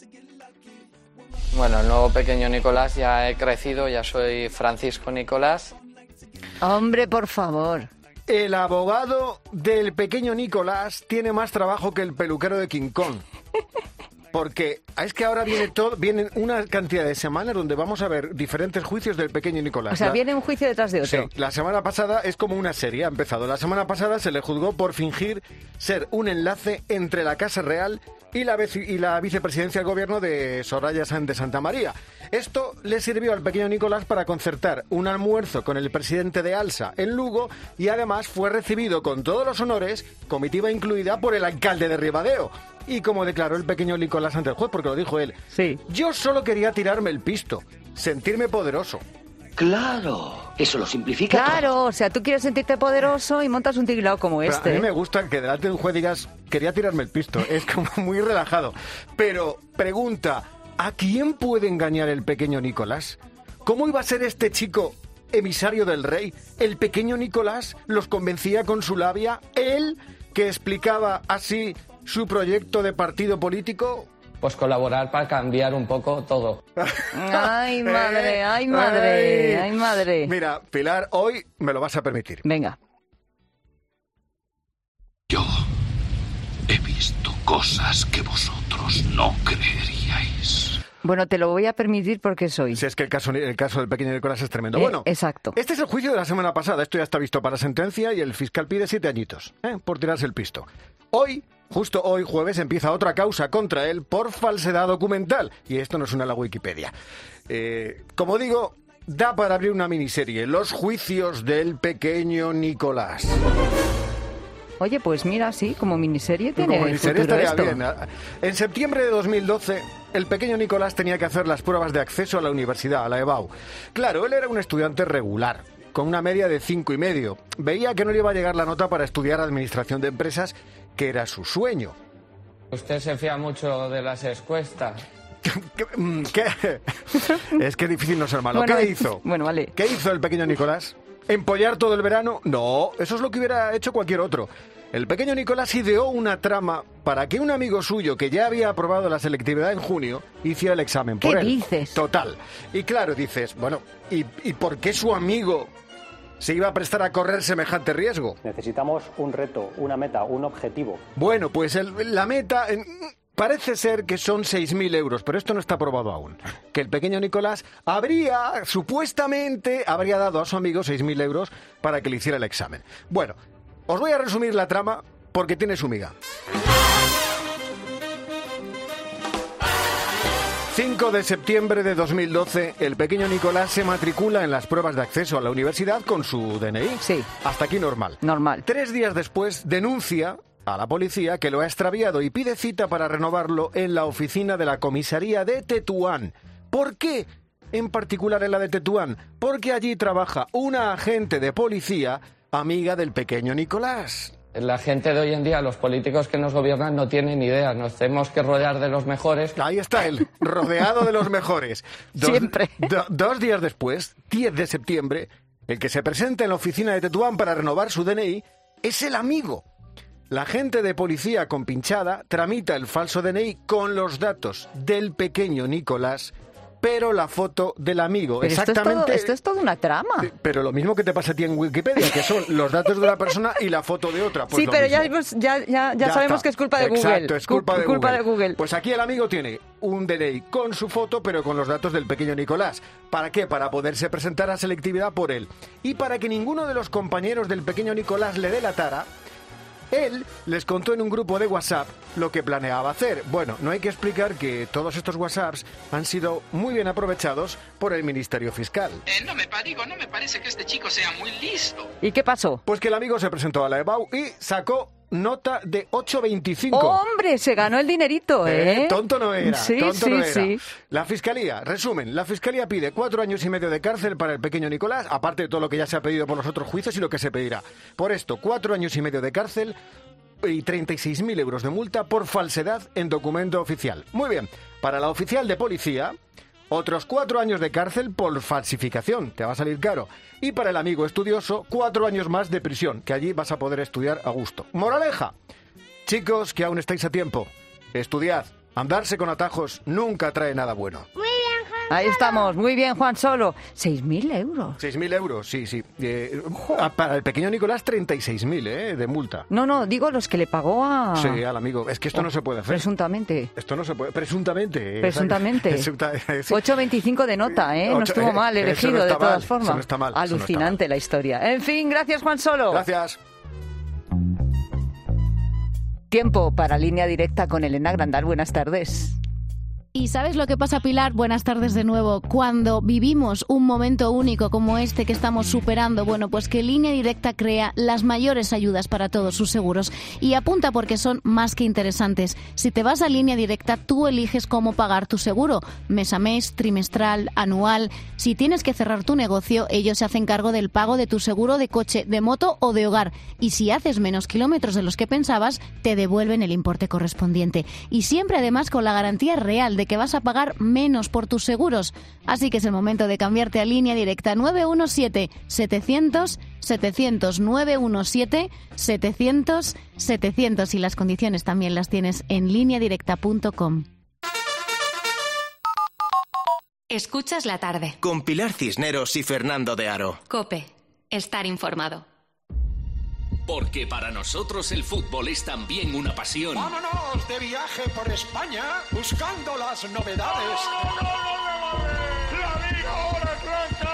Bueno, el nuevo pequeño Nicolás, ya he crecido, ya soy Francisco Nicolás.
Hombre, por favor.
El abogado del pequeño Nicolás tiene más trabajo que el peluquero de King Kong. Porque es que ahora vienen una cantidad de semanas donde vamos a ver diferentes juicios del pequeño Nicolás.
O sea, viene un juicio detrás de otro.
Sí, la semana pasada es como una serie, ha empezado. La semana pasada se le juzgó por fingir ser un enlace entre la Casa Real y la vicepresidencia del gobierno de Soraya Sáenz de Santa María. Esto le sirvió al pequeño Nicolás para concertar un almuerzo con el presidente de ALSA en Lugo y además fue recibido con todos los honores, comitiva incluida, por el alcalde de Ribadeo. Y como declaró el pequeño Nicolás ante el juez, porque lo dijo él,
sí.
Yo solo quería tirarme el pisto, sentirme poderoso.
Claro, eso lo simplifica
Claro,
todo.
O sea, tú quieres sentirte poderoso y montas un tinglao como
Pero
este.
A mí me gusta que delante de un juez digas, quería tirarme el pisto, es como muy relajado. Pero, pregunta, ¿a quién puede engañar el pequeño Nicolás? ¿Cómo iba a ser este chico emisario del rey? ¿El pequeño Nicolás los convencía con su labia? ¿Él, que explicaba así su proyecto de partido político?
Pues colaborar para cambiar un poco todo.
Ay, madre.
Mira, Pilar, hoy me lo vas a permitir.
Venga.
Yo he visto cosas que vosotros no creeríais.
Bueno, te lo voy a permitir porque soy.
Si es que el caso del pequeño Nicolás es tremendo. Bueno,
exacto.
Este es el juicio de la semana pasada. Esto ya está visto para sentencia y el fiscal pide 7 añitos por tirarse el pisto. Hoy, justo hoy, jueves, empieza otra causa contra él por falsedad documental. Y esto no suena a la Wikipedia. Como digo, da para abrir una miniserie. Los juicios del pequeño Nicolás.
Oye, pues mira, sí, como miniserie tiene
como miniserie
futuro
estaría
esto.
bien. En septiembre de 2012, el pequeño Nicolás tenía que hacer las pruebas de acceso a la universidad, a la EBAU. Claro, él era un estudiante regular, con una media de 5,5. Veía que no le iba a llegar la nota para estudiar administración de empresas, que era su sueño.
¿Usted se fía mucho de las encuestas?
¿Qué? Es que es difícil no ser malo.
Bueno,
¿Qué hizo?
Bueno, vale.
¿Qué hizo el pequeño Nicolás? ¿Empollar todo el verano? No, eso es lo que hubiera hecho cualquier otro. El pequeño Nicolás ideó una trama para que un amigo suyo que ya había aprobado la selectividad en junio hiciera el examen por él.
¿Qué dices?
Total. Y claro, dices, bueno, ¿y por qué su amigo se iba a prestar a correr semejante riesgo?
Necesitamos un reto, una meta, un objetivo.
Bueno, pues la meta... Parece ser que son 6.000 euros, pero esto no está probado aún. Que el pequeño Nicolás supuestamente habría dado a su amigo 6.000 euros para que le hiciera el examen. Bueno, os voy a resumir la trama porque tiene su miga. 5 de septiembre de 2012, el pequeño Nicolás se matricula en las pruebas de acceso a la universidad con su DNI.
Sí.
Hasta aquí normal.
Normal.
3 días después denuncia a la policía que lo ha extraviado y pide cita para renovarlo en la oficina de la comisaría de Tetuán. ¿Por qué en particular en la de Tetuán? Porque allí trabaja una agente de policía amiga del pequeño Nicolás.
La gente de hoy en día, los políticos que nos gobiernan, no tienen idea. Nos tenemos que rodear de los mejores.
Ahí está él, rodeado de los mejores.
Siempre.
2 días después, 10 de septiembre, El que se presenta en la oficina de Tetuán para renovar su DNI es el amigo. La agente de policía compinchada tramita el falso DNI con los datos del pequeño Nicolás, pero la foto del amigo.
Pero
exactamente.
Esto es todo una trama.
Pero lo mismo que te pasa a ti en Wikipedia, que son los datos de una persona y la foto de otra. Pues
sí, pero ya sabemos que es culpa de Google.
Exacto, es culpa de Google. Pues aquí el amigo tiene un DNI con su foto, pero con los datos del pequeño Nicolás. ¿Para qué? Para poderse presentar a selectividad por él. Y para que ninguno de los compañeros del pequeño Nicolás le delatara, él les contó en un grupo de WhatsApp lo que planeaba hacer. Bueno, no hay que explicar que todos estos WhatsApps han sido muy bien aprovechados por el Ministerio Fiscal.
No me parece que este chico sea muy listo.
¿Y qué pasó?
Pues que el amigo se presentó a la EBAU y sacó nota de 8,25.
¡Hombre! Se ganó el dinerito, ¿eh?
Tonto no era,
sí.
La Fiscalía, resumen, la Fiscalía pide 4 años y medio de cárcel para el pequeño Nicolás, aparte de todo lo que ya se ha pedido por los otros juicios y lo que se pedirá. Por esto, 4 años y medio de cárcel y 36.000 euros de multa por falsedad en documento oficial. Muy bien, para la oficial de policía, otros 4 años de cárcel por falsificación, te va a salir caro. Y para el amigo estudioso, 4 años más de prisión, que allí vas a poder estudiar a gusto. Moraleja, chicos que aún estáis a tiempo, estudiad. Andarse con atajos nunca trae nada bueno.
Muy bien, Juan. Ahí estamos, muy bien, Juan Solo. 6.000 euros.
6.000 euros, sí. Para el pequeño Nicolás, 36.000 de multa.
No, digo los que le pagó a...
Sí, al amigo. Es que esto no se puede hacer.
Presuntamente.
Esto no se puede... Presuntamente.
8,25 de nota, No estuvo mal elegido, de todas formas.
Eso no está mal.
Alucinante la historia. En fin, gracias, Juan Solo.
Gracias.
Tiempo para Línea Directa con Elena Grandal. Buenas tardes.
¿Y sabes lo que pasa, Pilar? Buenas tardes de nuevo. Cuando vivimos un momento único como este que estamos superando, bueno, pues que Línea Directa crea las mayores ayudas para todos sus seguros. Y apunta porque son más que interesantes. Si te vas a Línea Directa, tú eliges cómo pagar tu seguro. Mes a mes, trimestral, anual. Si tienes que cerrar tu negocio, ellos se hacen cargo del pago de tu seguro de coche, de moto o de hogar. Y si haces menos kilómetros de los que pensabas, te devuelven el importe correspondiente. Y siempre además con la garantía real de que vas a pagar menos por tus seguros. Así que es el momento de cambiarte a Línea Directa. 917-700-700, 917-700-700, y las condiciones también las tienes en lineadirecta.com.
Escuchas la tarde.
Con Pilar Cisneros y Fernando de Aro.
COPE. Estar informado.
Porque para nosotros el fútbol es también una pasión.
¡Vámonos de viaje por España buscando las novedades! ¡La Liga ahora es blanca!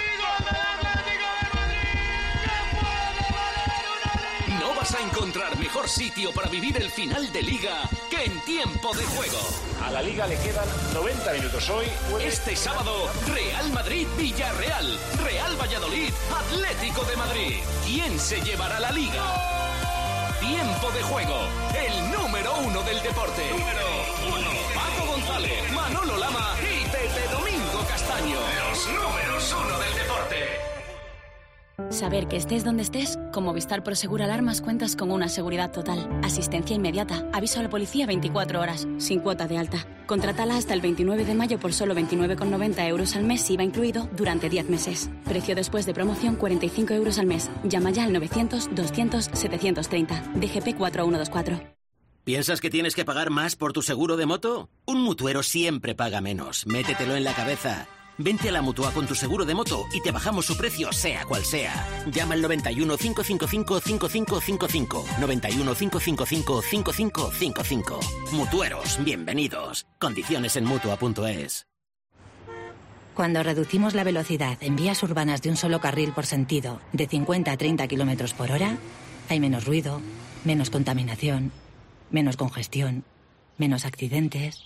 No vas a encontrar mejor sitio para vivir el final de Liga que en Tiempo de Juego.
A la Liga le quedan 90 minutos hoy.
Este sábado, Real Madrid-Villarreal, Real Valladolid-Atlético de Madrid. ¿Quién se llevará la Liga? Tiempo de Juego, el número 1 del deporte. Número 1. Paco González, Manolo Lama y Pepe Domingo Castaño. Los números 1 del deporte.
Saber que estés donde estés, con Movistar Prosegur Alarmas cuentas con una seguridad total, asistencia inmediata, aviso a la policía 24 horas, sin cuota de alta. Contrátala hasta el 29 de mayo por solo 29,90 euros al mes, IVA incluido, durante 10 meses. Precio después de promoción 45 euros al mes. Llama ya al 900-200-730. DGP 4124.
¿Piensas que tienes que pagar más por tu seguro de moto? Un mutuero siempre paga menos. Métetelo en la cabeza. Vente a la Mutua con tu seguro de moto y te bajamos su precio, sea cual sea. Llama al 91 555 5555. 91 555 5555. Mutueros, bienvenidos. Condiciones en Mutua.es.
Cuando reducimos la velocidad en vías urbanas de un solo carril por sentido, de 50 a 30 kilómetros por hora, hay menos ruido, menos contaminación, menos congestión, menos accidentes.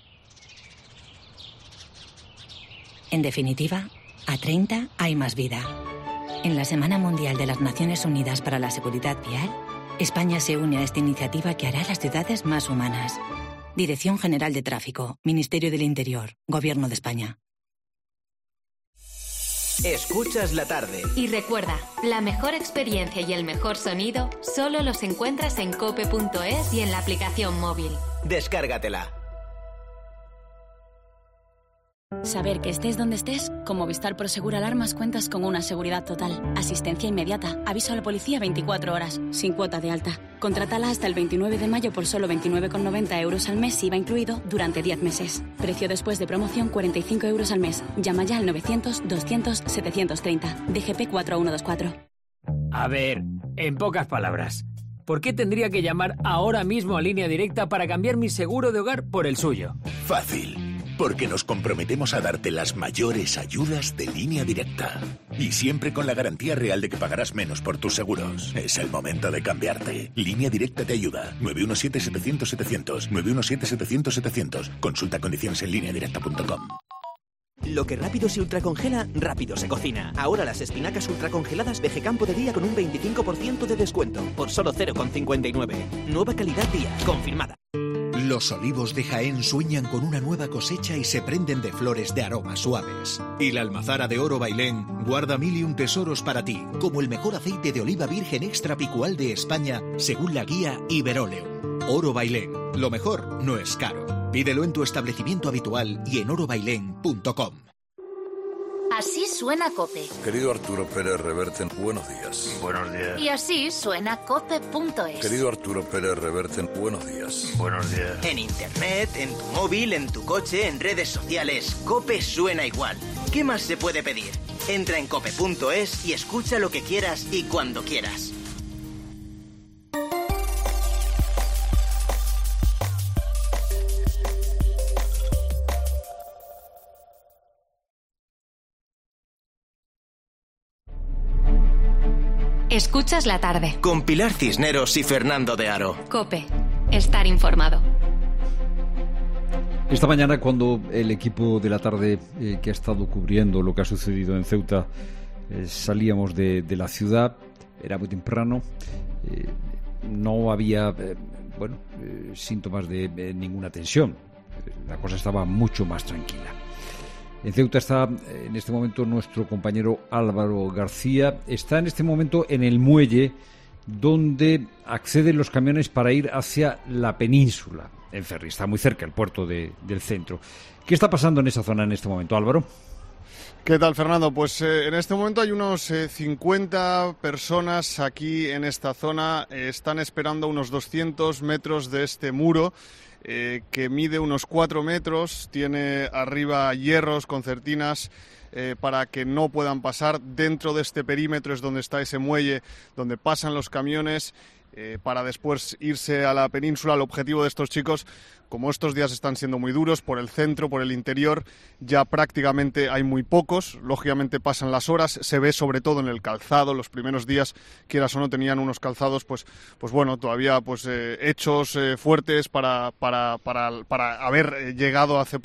En definitiva, a 30 hay más vida. En la Semana Mundial de las Naciones Unidas para la Seguridad Vial, España se une a esta iniciativa que hará las ciudades más humanas. Dirección General de Tráfico, Ministerio del Interior, Gobierno de España.
Escuchas la tarde.
Y recuerda, la mejor experiencia y el mejor sonido solo los encuentras en cope.es y en la aplicación móvil.
Descárgatela.
Saber que estés donde estés, con Movistar Prosegur Alarmas cuentas con una seguridad total, asistencia inmediata, aviso a la policía 24 horas, sin cuota de alta. Contrátala hasta el 29 de mayo por solo 29,90 euros al mes, IVA incluido, durante 10 meses. Precio después de promoción 45 euros al mes. Llama ya al 900-200-730. DGP 4124.
A ver, en pocas palabras, ¿por qué tendría que llamar ahora mismo a Línea Directa para cambiar mi seguro de hogar por el suyo?
Fácil. Porque nos comprometemos a darte las mayores ayudas de Línea Directa. Y siempre con la garantía real de que pagarás menos por tus seguros. Es el momento de cambiarte. Línea Directa te ayuda. 917-700-700. 917-700-700. Consulta condiciones en lineadirecta.com.
Lo que rápido se ultracongela, rápido se cocina. Ahora las espinacas ultracongeladas de Gecampo de Día con un 25% de descuento. Por solo 0,59. Nueva calidad Día. Confirmada.
Los olivos de Jaén sueñan con una nueva cosecha y se prenden de flores de aromas suaves. Y la almazara de Oro Bailén guarda 1000 y un tesoros para ti, como el mejor aceite de oliva virgen extra picual de España, según la guía Iberoleum. Oro Bailén, lo mejor no es caro. Pídelo en tu establecimiento habitual y en orobailén.com.
Así suena COPE.
Querido Arturo Pérez Reverte, buenos días.
Buenos días. Y así suena COPE.es.
Querido Arturo Pérez Reverte, buenos días. Buenos días.
En internet, en tu móvil, en tu coche, en redes sociales, COPE suena igual. ¿Qué más se puede pedir? Entra en cope.es y escucha lo que quieras y cuando quieras.
Escuchas la tarde.
Con Pilar Cisneros y Fernando de Aro.
COPE. Estar informado.
Esta mañana, cuando el equipo de la tarde que ha estado cubriendo lo que ha sucedido en Ceuta, salíamos de la ciudad, era muy temprano, no había síntomas de ninguna tensión. La cosa estaba mucho más tranquila. En Ceuta está en este momento nuestro compañero Álvaro García. Está en este momento en el muelle donde acceden los camiones para ir hacia la península en ferry. Está muy cerca el puerto del centro. ¿Qué está pasando en esa zona en este momento, Álvaro?
¿Qué tal, Fernando? Pues en este momento hay unos 50 personas aquí en esta zona. Están esperando unos 200 metros de este muro que mide unos 4 metros. Tiene arriba hierros, concertinas, para que no puedan pasar. Dentro de este perímetro es donde está ese muelle, donde pasan los camiones para después irse a la península. El objetivo de estos chicos, como estos días están siendo muy duros, por el centro, por el interior, ya prácticamente hay muy pocos. Lógicamente pasan las horas, se ve sobre todo en el calzado. Los primeros días, quieras o no, tenían unos calzados pues bueno, todavía hechos fuertes para haber llegado hace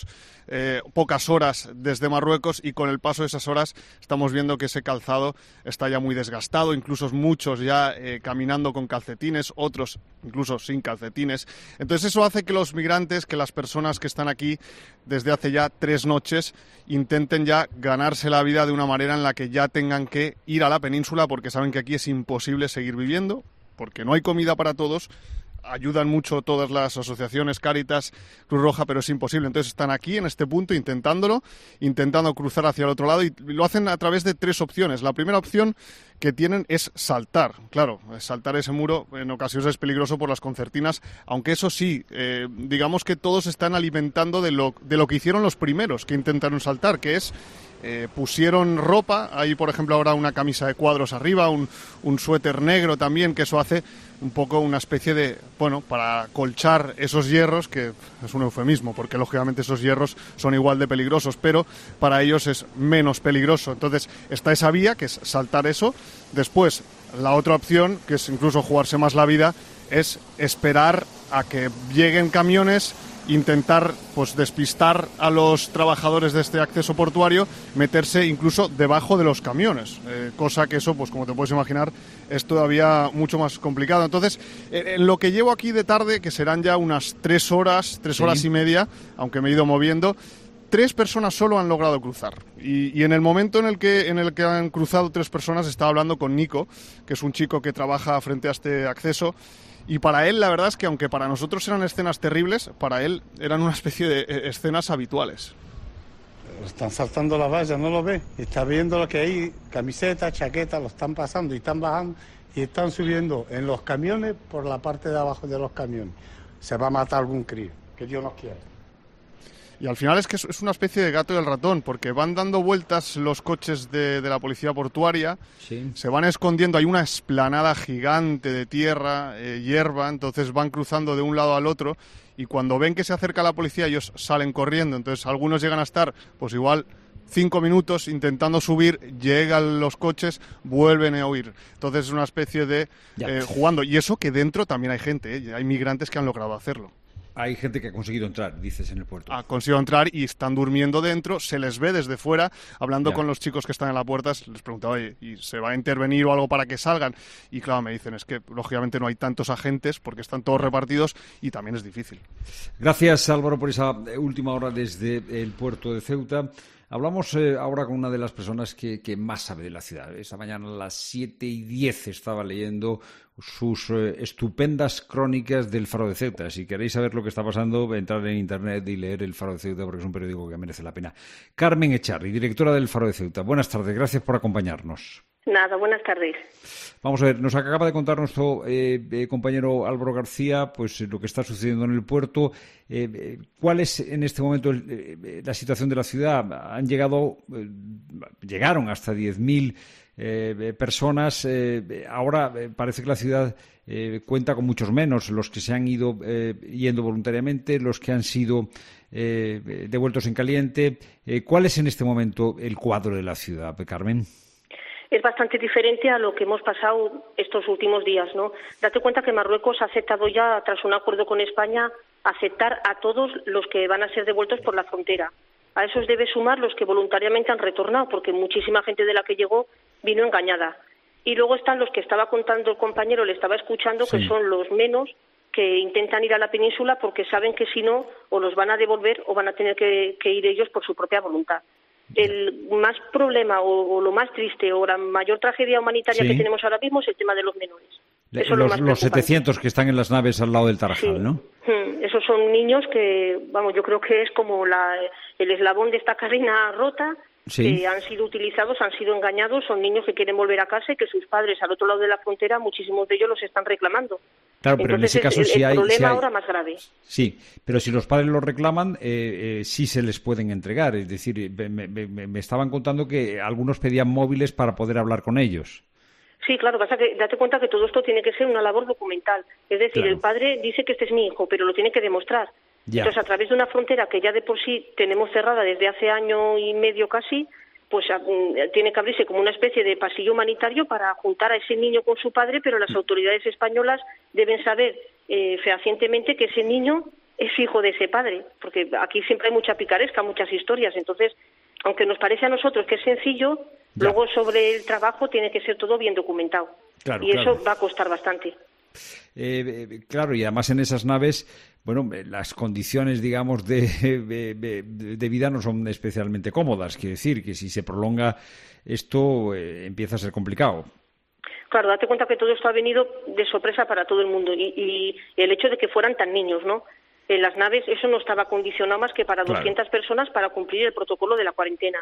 pocas horas desde Marruecos, y con el paso de esas horas estamos viendo que ese calzado está ya muy desgastado, incluso muchos ya caminando con calcetines, otros incluso sin calcetines. Entonces eso hace que los migrantes, que las personas que están aquí desde hace ya 3 noches, intenten ya ganarse la vida de una manera en la que ya tengan que ir a la península, porque saben que aquí es imposible seguir viviendo, porque no hay comida para todos. Ayudan mucho todas las asociaciones, Cáritas, Cruz Roja, pero es imposible. Entonces están aquí en este punto intentando cruzar hacia el otro lado, y lo hacen a través de 3 opciones. La primera opción que tienen es saltar. Claro, saltar ese muro en ocasiones es peligroso por las concertinas, aunque eso sí, digamos que todos están alimentando de lo que hicieron los primeros que intentaron saltar, que es pusieron ropa. Hay, por ejemplo, ahora una camisa de cuadros arriba, un suéter negro también, que eso hace un poco una especie de, para colchar esos hierros, que es un eufemismo, porque lógicamente esos hierros son igual de peligrosos, pero para ellos es menos peligroso. Entonces está esa vía, que es saltar eso. Después, la otra opción, que es incluso jugarse más la vida, es esperar a que lleguen camiones, intentar despistar a los trabajadores de este acceso portuario, meterse incluso debajo de los camiones, cosa que eso, como te puedes imaginar, es todavía mucho más complicado. Entonces, en lo que llevo aquí de tarde, que serán ya unas 3 horas y media, aunque me he ido moviendo, 3 personas solo han logrado cruzar. Y en el momento en el que han cruzado 3 personas, estaba hablando con Nico, que es un chico que trabaja frente a este acceso. Y para él, la verdad es que aunque para nosotros eran escenas terribles, para él eran una especie de escenas habituales.
Están saltando la valla, ¿no lo ve? Está viendo lo que hay, camisetas, chaquetas, lo están pasando y están bajando y están subiendo en los camiones por la parte de abajo de los camiones. Se va a matar algún crío, que Dios nos quiera.
Y al final es que es una especie de gato y el ratón, porque van dando vueltas los coches de la policía portuaria,
sí.
Se van escondiendo, hay una explanada gigante de tierra, hierba, entonces van cruzando de un lado al otro, y cuando ven que se acerca la policía ellos salen corriendo, entonces algunos llegan a estar, pues igual 5 minutos intentando subir, llegan los coches, vuelven a huir. Entonces es una especie de jugando, y eso que dentro también hay gente, hay migrantes que han logrado hacerlo.
Hay gente que ha conseguido entrar, dices, en el puerto.
Ha conseguido entrar y están durmiendo dentro, se les ve desde fuera, hablando con los chicos que están en la puerta, les preguntaba, oye, ¿y se va a intervenir o algo para que salgan? Y claro, me dicen, es que lógicamente no hay tantos agentes porque están todos repartidos y también es difícil.
Gracias, Álvaro, por esa última hora desde el puerto de Ceuta. Hablamos ahora con una de las personas que más sabe de la ciudad. Esta mañana a las 7:10 estaba leyendo sus estupendas crónicas del Faro de Ceuta. Si queréis saber lo que está pasando, entrar en Internet y leer el Faro de Ceuta porque es un periódico que merece la pena. Carmen Echarri, directora del Faro de Ceuta. Buenas tardes, gracias por acompañarnos.
Nada, buenas tardes.
Vamos a ver, nos acaba de contar nuestro compañero Álvaro García pues lo que está sucediendo en el puerto. ¿Cuál es en este momento la situación de la ciudad? Llegaron hasta 10.000 personas. Ahora parece que la ciudad cuenta con muchos menos, los que se han ido yendo voluntariamente, los que han sido devueltos en caliente. ¿Cuál es en este momento el cuadro de la ciudad, Carmen?
Es bastante diferente a lo que hemos pasado estos últimos días, ¿no? Date cuenta que Marruecos ha aceptado ya, tras un acuerdo con España, aceptar a todos los que van a ser devueltos por la frontera. A esos debe sumar los que voluntariamente han retornado, porque muchísima gente de la que llegó vino engañada. Y luego están los que estaba contando el compañero, le estaba escuchando, sí, que son los menos que intentan ir a la península porque saben que si no, o los van a devolver o van a tener que ir ellos por su propia voluntad. El más problema o lo más triste o la mayor tragedia humanitaria que tenemos ahora mismo es el tema de los menores. Eso es lo más
los 700 que están en las naves al lado del Tarajal, ¿no?
Esos son niños que, vamos, yo creo que es como el eslabón de esta cadena rota, que han sido utilizados, han sido engañados, son niños que quieren volver a casa y que sus padres al otro lado de la frontera, muchísimos de ellos los están reclamando.
Claro, pero
entonces,
en ese caso
el problema ahora más grave.
Sí, pero si los padres lo reclaman, sí se les pueden entregar. Es decir, me estaban contando que algunos pedían móviles para poder hablar con ellos.
Sí, claro, pasa que date cuenta que todo esto tiene que ser una labor documental. Es decir, el padre dice que este es mi hijo, pero lo tiene que demostrar. Ya. Entonces, a través de una frontera que ya de por sí tenemos cerrada desde hace año y medio casi, pues tiene que abrirse como una especie de pasillo humanitario para juntar a ese niño con su padre, pero las autoridades españolas deben saber fehacientemente que ese niño es hijo de ese padre, porque aquí siempre hay mucha picaresca, muchas historias. Entonces, aunque nos parece a nosotros que es sencillo, luego sobre el trabajo tiene que ser todo bien documentado. Claro, y eso va a costar bastante.
Claro, y además en esas naves, bueno, las condiciones, digamos, de vida no son especialmente cómodas. Quiere decir que si se prolonga esto, empieza a ser complicado.
Claro, date cuenta que todo esto ha venido de sorpresa para todo el mundo y el hecho de que fueran tan niños, ¿no? En las naves eso no estaba condicionado más que para 200 personas para cumplir el protocolo de la cuarentena.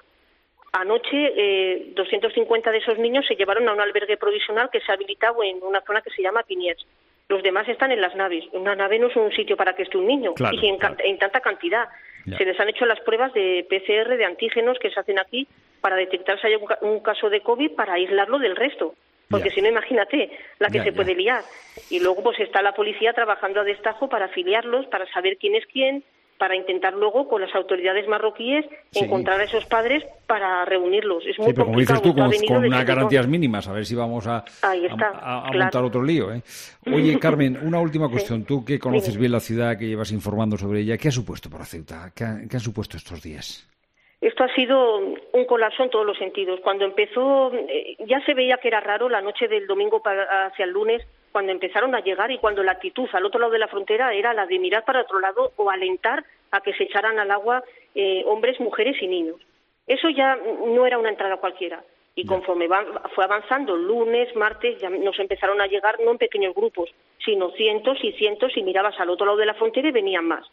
Anoche 250 de esos niños se llevaron a un albergue provisional que se ha habilitado en una zona que se llama Piniers. Los demás están en las naves. Una nave no es un sitio para que esté un niño, y en tanta cantidad. Ya. Se les han hecho las pruebas de PCR, de antígenos que se hacen aquí para detectar si hay un caso de COVID para aislarlo del resto. Porque si no, imagínate la que se puede liar. Y luego pues está la policía trabajando a destajo para afiliarlos, para saber quién es quién, para intentar luego con las autoridades marroquíes encontrar a esos padres para reunirlos. Es muy
pero como dices
complicado.
tú, con unas garantías mínimas, a ver si vamos a montar otro lío. Oye, Carmen, una última cuestión. Tú que conoces bien la ciudad, que llevas informando sobre ella, ¿qué ha supuesto para Ceuta? ¿Qué han supuesto estos días?
Esto ha sido un colapso en todos los sentidos. Cuando empezó, ya se veía que era raro la noche del domingo hacia el lunes, cuando empezaron a llegar y cuando la actitud al otro lado de la frontera era la de mirar para otro lado o alentar a que se echaran al agua hombres, mujeres y niños. Eso ya no era una entrada cualquiera. Y conforme fue avanzando, lunes, martes, ya nos empezaron a llegar no en pequeños grupos, sino cientos y cientos, y mirabas al otro lado de la frontera y venían más.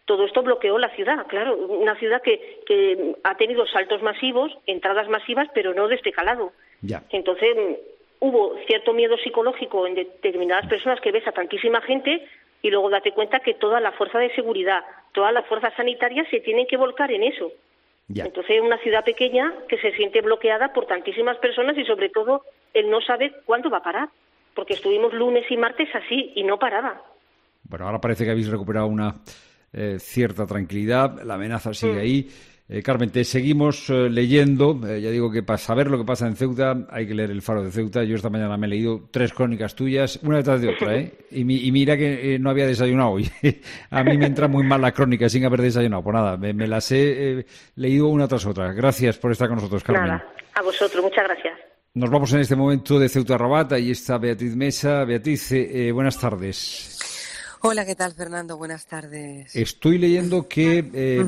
todo esto bloqueó la ciudad, claro, una ciudad que ha tenido saltos masivos, entradas masivas, pero no de este calado.
Ya.
Entonces hubo cierto miedo psicológico en determinadas personas que ves a tantísima gente y luego date cuenta que toda la fuerza de seguridad, todas las fuerzas sanitarias se tienen que volcar en eso.
Ya.
Entonces una ciudad pequeña que se siente bloqueada por tantísimas personas y sobre todo él no sabe cuándo va a parar, porque estuvimos lunes y martes así y no paraba.
Bueno, ahora parece que habéis recuperado una cierta tranquilidad, la amenaza sigue ahí. Carmen, te seguimos leyendo. Ya digo que para saber lo que pasa en Ceuta hay que leer El Faro de Ceuta. Yo esta mañana me he leído 3 crónicas tuyas, una detrás de otra, ¿eh? Y mira que no había desayunado hoy. A mí me entra muy mal la crónica sin haber desayunado. Pues nada, me las he leído una tras otra. Gracias por estar con nosotros, Carmen.
Nada, a vosotros, muchas gracias.
Nos vamos en este momento de Ceuta a Rabat. Ahí está Beatriz Mesa. Beatriz, buenas tardes.
Hola, ¿qué tal, Fernando? Buenas tardes.
Estoy leyendo que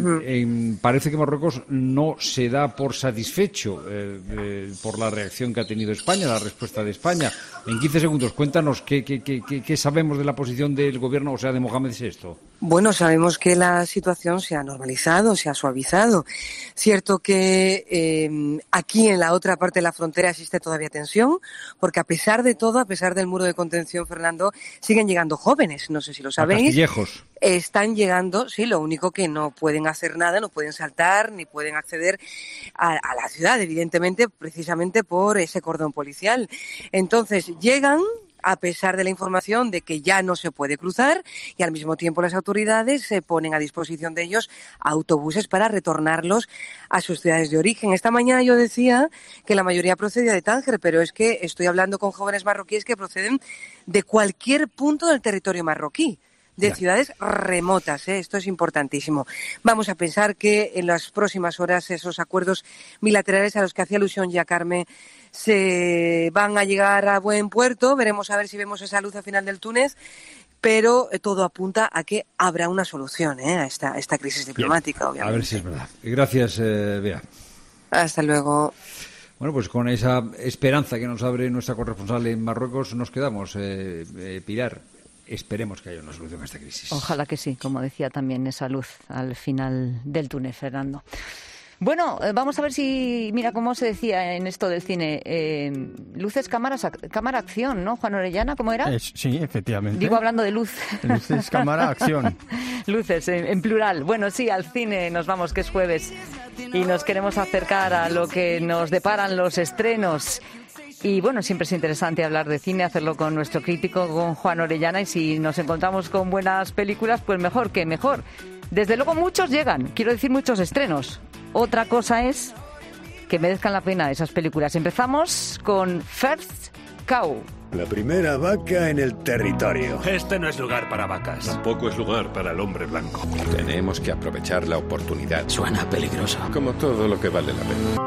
parece que Marruecos no se da por satisfecho por la reacción que ha tenido España, la respuesta de España. En 15 segundos, cuéntanos qué sabemos de la posición del gobierno, o sea, de Mohamed VI.
Bueno, sabemos que la situación se ha normalizado, se ha suavizado. Cierto que aquí en la otra parte de la frontera existe todavía tensión, porque a pesar de todo, a pesar del muro de contención, Fernando, siguen llegando jóvenes, no sé si lo sabéis.
Castillejos.
Están llegando, sí, lo único que no pueden hacer nada, no pueden saltar, ni pueden acceder a la ciudad, evidentemente, precisamente por ese cordón policial. Entonces, llegan a pesar de la información de que ya no se puede cruzar, y al mismo tiempo las autoridades se ponen a disposición de ellos autobuses para retornarlos a sus ciudades de origen. Esta mañana yo decía que la mayoría procedía de Tánger, pero es que estoy hablando con jóvenes marroquíes que proceden de cualquier punto del territorio marroquí, de ciudades remotas, ¿eh? Esto es importantísimo. Vamos a pensar que en las próximas horas esos acuerdos bilaterales a los que hacía alusión ya Carmen se van a llegar a buen puerto. Veremos a ver si vemos esa luz al final del túnel, pero todo apunta a que habrá una solución a esta crisis diplomática, obviamente.
A ver si es verdad. Gracias, Bea.
Hasta luego.
Bueno, pues con esa esperanza que nos abre nuestra corresponsal en Marruecos nos quedamos, Pilar. Esperemos que haya una solución a esta crisis.
Ojalá que sí, como decía también, esa luz al final del túnel, Fernando. Bueno, vamos a ver si, mira, como se decía en esto del cine, luces, cámara, acción, ¿no? Juan Orellana, ¿cómo era?
Sí, efectivamente.
Digo hablando de luz.
Luces, cámara, acción.
Luces, en plural. Bueno, sí, al cine nos vamos, que es jueves, y nos queremos acercar a lo que nos deparan los estrenos. Y bueno, siempre es interesante hablar de cine, hacerlo con nuestro crítico, con Juan Orellana, y si nos encontramos con buenas películas, pues mejor que mejor. Desde luego muchos llegan, quiero decir muchos estrenos. Otra cosa es que merezcan la pena esas películas. Empezamos con First Cow.
La primera vaca en el territorio.
Este no es lugar para vacas.
Tampoco es lugar para el hombre blanco. Tenemos que aprovechar la oportunidad.
Suena peligroso.
Como todo lo que vale la pena.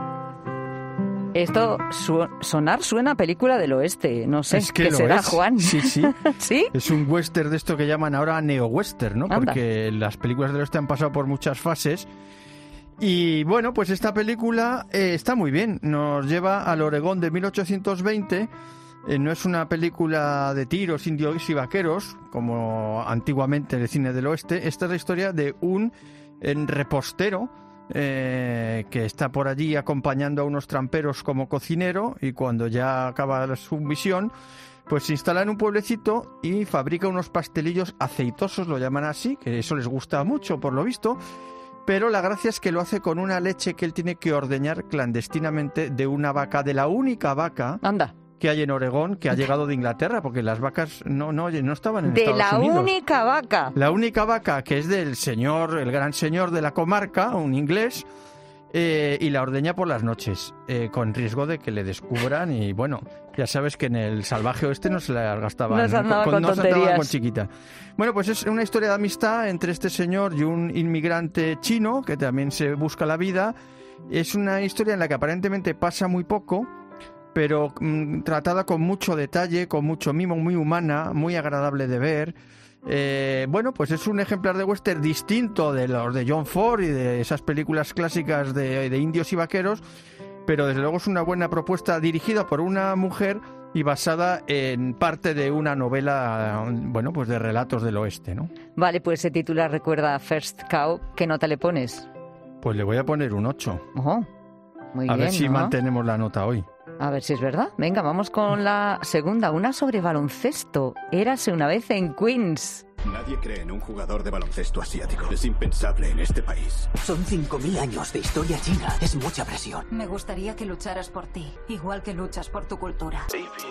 Esto suena a película del oeste, no sé,
es que
¿qué será,
es.
Juan?
Sí.
¿Sí?
Es un western de esto que llaman ahora neo-western, ¿no?
Anda.
Porque las películas del oeste han pasado por muchas fases. Y bueno, pues esta película está muy bien. Nos lleva al Oregón de 1820. No es una película de tiros, indios y vaqueros, como antiguamente en el cine del oeste. Esta es la historia de un repostero que está por allí acompañando a unos tramperos como cocinero, y cuando ya acaba su misión, pues se instala en un pueblecito y fabrica unos pastelillos aceitosos, lo llaman así, que eso les gusta mucho por lo visto, pero la gracia es que lo hace con una leche que él tiene que ordeñar clandestinamente de una vaca, de la única vaca que hay en Oregón, que ha llegado de Inglaterra, porque las vacas no estaban en Estados Unidos.
De la única vaca.
La única vaca, que es del señor, el gran señor de la comarca, un inglés, y la ordeña por las noches, con riesgo de que le descubran. Y bueno, ya sabes que en el salvaje oeste no se la gastaban,
no se andaban
con chiquita. Bueno, pues es una historia de amistad entre este señor y un inmigrante chino que también se busca la vida. Es una historia en la que aparentemente pasa muy poco, pero tratada con mucho detalle, con mucho mimo, muy humana, muy agradable de ver. Bueno, pues es un ejemplar de western distinto de los de John Ford y de esas películas clásicas de indios y vaqueros, pero desde luego es una buena propuesta dirigida por una mujer y basada en parte de una novela, bueno, pues de relatos del oeste, ¿no?
Vale, pues ese titular recuerda a First Cow. ¿Qué nota le pones?
Pues le voy a poner un 8.
Ojo, muy bien,
a ver si
¿no?
mantenemos la nota hoy.
A ver si es verdad. Venga, vamos con la segunda, una sobre baloncesto. Érase una vez en Queens.
Nadie cree en un jugador de baloncesto asiático. Es impensable en este país.
Son 5.000 años de historia china. Es mucha presión.
Me gustaría que lucharas por ti, igual que luchas por tu cultura.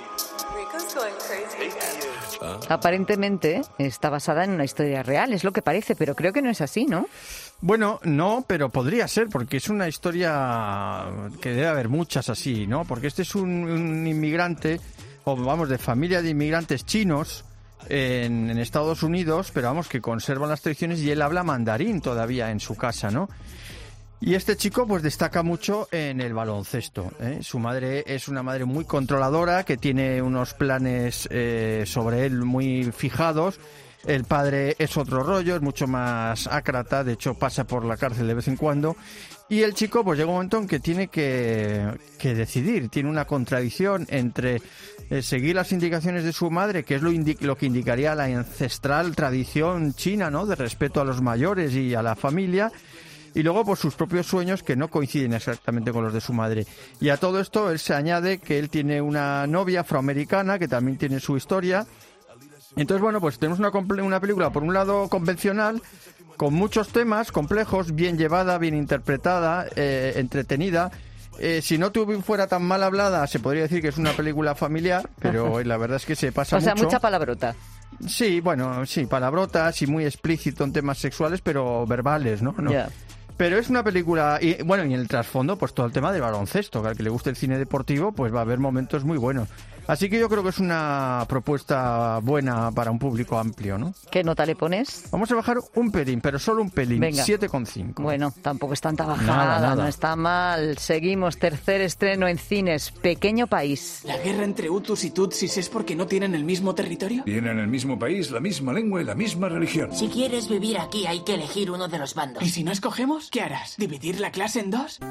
Aparentemente está basada en una historia real, es lo que parece, pero creo que no es así, ¿no?
Bueno, no, pero podría ser, porque es una historia que debe haber muchas así, ¿no? Porque este es un inmigrante, o vamos, de familia de inmigrantes chinos en Estados Unidos, pero vamos, que conservan las tradiciones y él habla mandarín todavía en su casa, ¿no? Y este chico pues destaca mucho en el baloncesto, ¿eh? Su madre es una madre muy controladora, que tiene unos planes sobre él muy fijados. El padre es otro rollo, es mucho más ácrata, de hecho pasa por la cárcel de vez en cuando. Y el chico pues llega un momento en que tiene que decidir, tiene una contradicción entre seguir las indicaciones de su madre, que es lo que indicaría la ancestral tradición china, ¿no?, de respeto a los mayores y a la familia, y luego pues sus propios sueños que no coinciden exactamente con los de su madre. Y a todo esto él se añade que él tiene una novia afroamericana que también tiene su historia. Entonces, bueno, pues tenemos una película, por un lado, convencional, con muchos temas complejos, bien llevada, bien interpretada, entretenida. Si no fuera tan mal hablada, se podría decir que es una película familiar, pero la verdad es que se pasa mucho.
O sea, mucha palabrota.
Sí, bueno, sí, palabrotas y muy explícito en temas sexuales, pero verbales, ¿no?
Yeah.
Pero es una película, y bueno, y en el trasfondo, pues todo el tema del baloncesto, que al que le guste el cine deportivo, pues va a haber momentos muy buenos. Así que yo creo que es una propuesta buena para un público amplio, ¿no?
¿Qué nota le pones?
Vamos a bajar un pelín, pero solo un pelín,
Venga.
7,5.
Bueno, tampoco es tanta bajada,
Nada.
no está mal. Seguimos, tercer estreno en cines, Pequeño País.
¿La guerra entre Hutus y Tutsis es porque no tienen el mismo territorio?
Tienen el mismo país, la misma lengua y la misma religión.
Si quieres vivir aquí hay que elegir uno de los bandos.
¿Y si no escogemos? ¿Qué harás? ¿Dividir la clase en dos?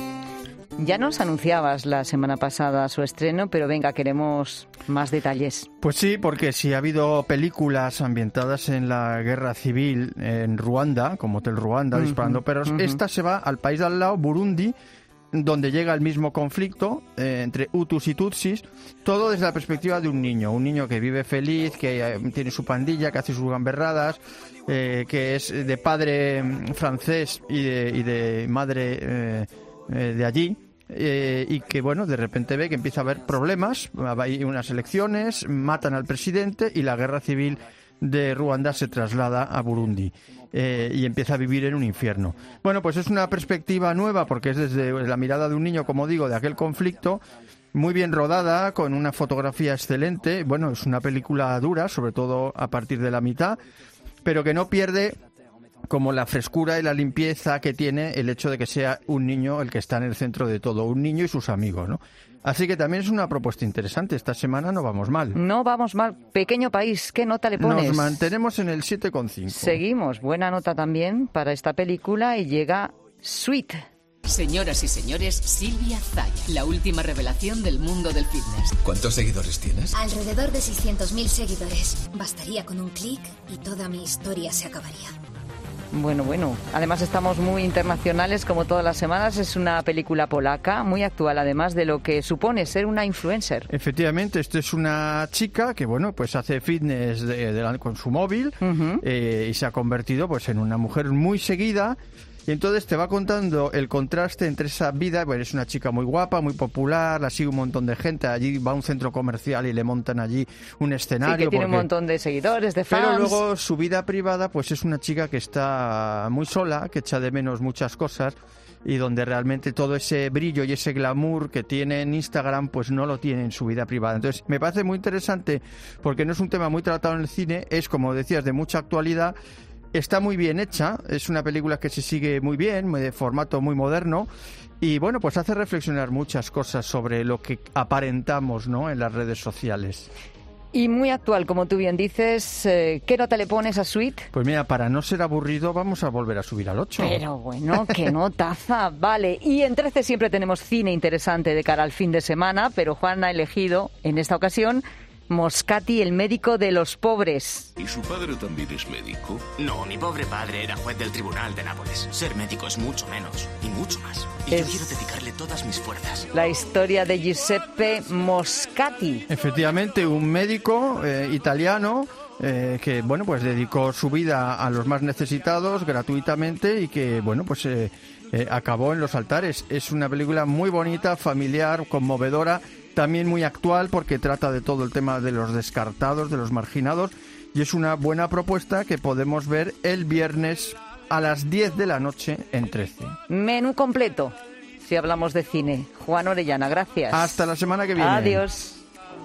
Ya nos anunciabas la semana pasada su estreno, pero venga, queremos más detalles.
Pues sí, porque si ha habido películas ambientadas en la guerra civil en Ruanda, como Hotel Ruanda, disparando perros, esta se va al país de al lado, Burundi, donde llega el mismo conflicto entre Hutus y Tutsis, todo desde la perspectiva de un niño que vive feliz, que tiene su pandilla, que hace sus gamberradas, que es de padre francés y de madre de allí, y que bueno, de repente ve que empieza a haber problemas, hay unas elecciones, matan al presidente y la guerra civil de Ruanda se traslada a Burundi. Y empieza a vivir en un infierno. Bueno, pues es una perspectiva nueva porque es desde la mirada de un niño, como digo, de aquel conflicto, muy bien rodada, con una fotografía excelente. Bueno, es una película dura, sobre todo a partir de la mitad, pero que no pierde como la frescura y la limpieza que tiene el hecho de que sea un niño el que está en el centro de todo, un niño y sus amigos, ¿no? Así que también es una propuesta interesante. Esta semana no vamos mal.
No vamos mal. Pequeño País, ¿qué nota le pones?
Nos mantenemos en el 7,5.
Seguimos. Buena nota también para esta película y llega Sweet.
Señoras y señores, Silvia Zaya, la última revelación del mundo del fitness.
¿Cuántos seguidores tienes?
Alrededor de 600.000 seguidores. Bastaría con un clic y toda mi historia se acabaría.
Bueno. Además estamos muy internacionales como todas las semanas. Es una película polaca, muy actual además de lo que supone ser una influencer.
Efectivamente, esto es una chica que, bueno, pues hace fitness con su móvil y se ha convertido pues en una mujer muy seguida. Y entonces te va contando el contraste entre esa vida, bueno, es una chica muy guapa, muy popular, la sigue un montón de gente, allí va a un centro comercial y le montan allí un escenario.
Sí, que tiene un montón de seguidores, de fans.
Pero luego su vida privada, pues es una chica que está muy sola, que echa de menos muchas cosas y donde realmente todo ese brillo y ese glamour que tiene en Instagram, pues no lo tiene en su vida privada. Entonces me parece muy interesante porque no es un tema muy tratado en el cine, es, como decías, de mucha actualidad. Está muy bien hecha, es una película que se sigue muy bien, de formato muy moderno y bueno, pues hace reflexionar muchas cosas sobre lo que aparentamos, ¿no?, en las redes sociales.
Y muy actual, como tú bien dices. ¿Qué nota le pones a Sweet?
Pues mira, para no ser aburrido, vamos a volver a subir al 8.
Pero bueno, qué notaza. Vale, y en 13 siempre tenemos cine interesante de cara al fin de semana, pero Juan ha elegido, en esta ocasión, Moscati, el médico de los pobres.
¿Y su padre también es médico?
No, mi pobre padre era juez del tribunal de Nápoles. Ser médico es mucho menos y mucho más. Y yo quiero dedicarle todas mis fuerzas.
La historia de Giuseppe Moscati.
Efectivamente, un médico italiano que, bueno, pues dedicó su vida a los más necesitados gratuitamente y que, bueno, pues acabó en los altares. Es una película muy bonita, familiar, conmovedora, también muy actual porque trata de todo el tema de los descartados, de los marginados, y es una buena propuesta que podemos ver el viernes a las 10 de la noche en 13.
Menú completo, si hablamos de cine. Juan Orellana, gracias.
Hasta la semana que viene.
Adiós.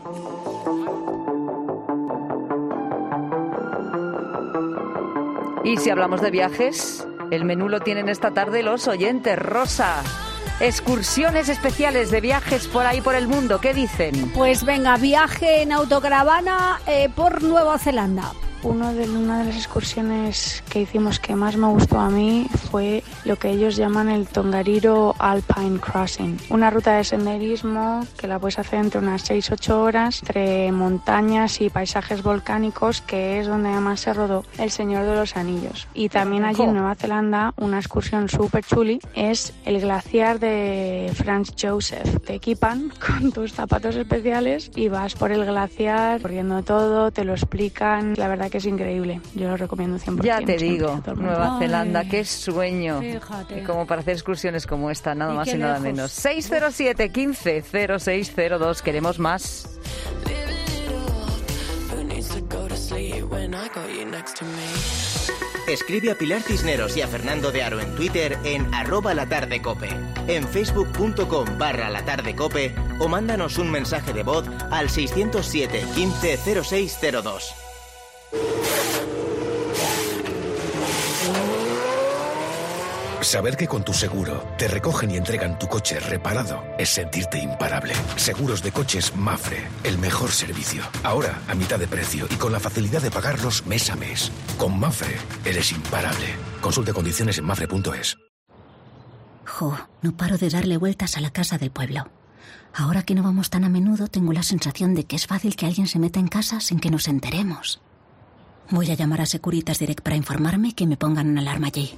Y si hablamos de viajes, el menú lo tienen esta tarde los oyentes. Rosa, excursiones especiales de viajes por ahí por el mundo, ¿qué dicen?
Pues venga, viaje en autocaravana por Nueva Zelanda.
Una de las excursiones que hicimos que más me gustó a mí fue lo que ellos llaman el Tongariro Alpine Crossing. Una ruta de senderismo que la puedes hacer entre unas 6-8 horas, entre montañas y paisajes volcánicos, que es donde además se rodó El Señor de los Anillos. Y también allí en Nueva Zelanda, una excursión súper chuli es el glaciar de Franz Josef. Te equipan con tus zapatos especiales y vas por el glaciar, corriendo todo, te lo explican. La verdad que es increíble, yo lo recomiendo 100%.
Ya te digo, Nueva Zelanda, qué sueño.
Fíjate.
Y como para hacer excursiones como esta, nada más y nada menos. 607 15 0602, queremos más.
Escribe a Pilar Cisneros y a Fernando de Aro en Twitter en @latardecope, en facebook.com/latardecope o mándanos un mensaje de voz al 607 15 0602.
Saber que con tu seguro te recogen y entregan tu coche reparado es sentirte imparable. Seguros de coches Mapfre, el mejor servicio. Ahora a mitad de precio y con la facilidad de pagarlos mes a mes. Con Mapfre eres imparable. Consulte condiciones en mapfre.es.
Jo, no paro de darle vueltas a la casa del pueblo. Ahora que no vamos tan a menudo, tengo la sensación de que es fácil que alguien se meta en casa sin que nos enteremos. Voy a llamar a Securitas Direct para informarme y que me pongan una alarma allí.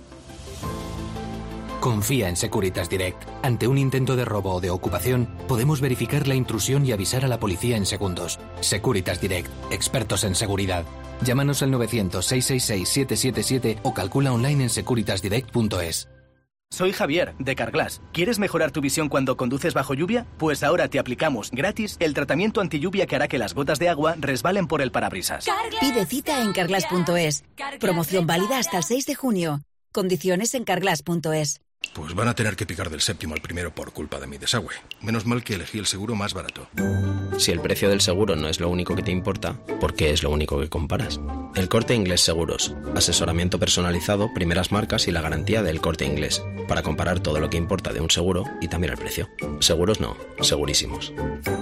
Confía en Securitas Direct. Ante un intento de robo o de ocupación, podemos verificar la intrusión y avisar a la policía en segundos. Securitas Direct, expertos en seguridad. Llámanos al 900-666-777 o calcula online en securitasdirect.es.
Soy Javier, de Carglass. ¿Quieres mejorar tu visión cuando conduces bajo lluvia? Pues ahora te aplicamos gratis el tratamiento antilluvia que hará que las gotas de agua resbalen por el parabrisas.
Pide cita en carglass.es. Promoción válida hasta el 6 de junio. Condiciones en carglass.es.
Pues van a tener que picar del 7º al 1º por culpa de mi desagüe. Menos mal que elegí el seguro más barato.
Si el precio del seguro no es lo único que te importa, ¿por qué es lo único que comparas? El Corte Inglés Seguros. Asesoramiento personalizado, primeras marcas y la garantía del Corte Inglés. Para comparar todo lo que importa de un seguro y también el precio. Seguros no, segurísimos.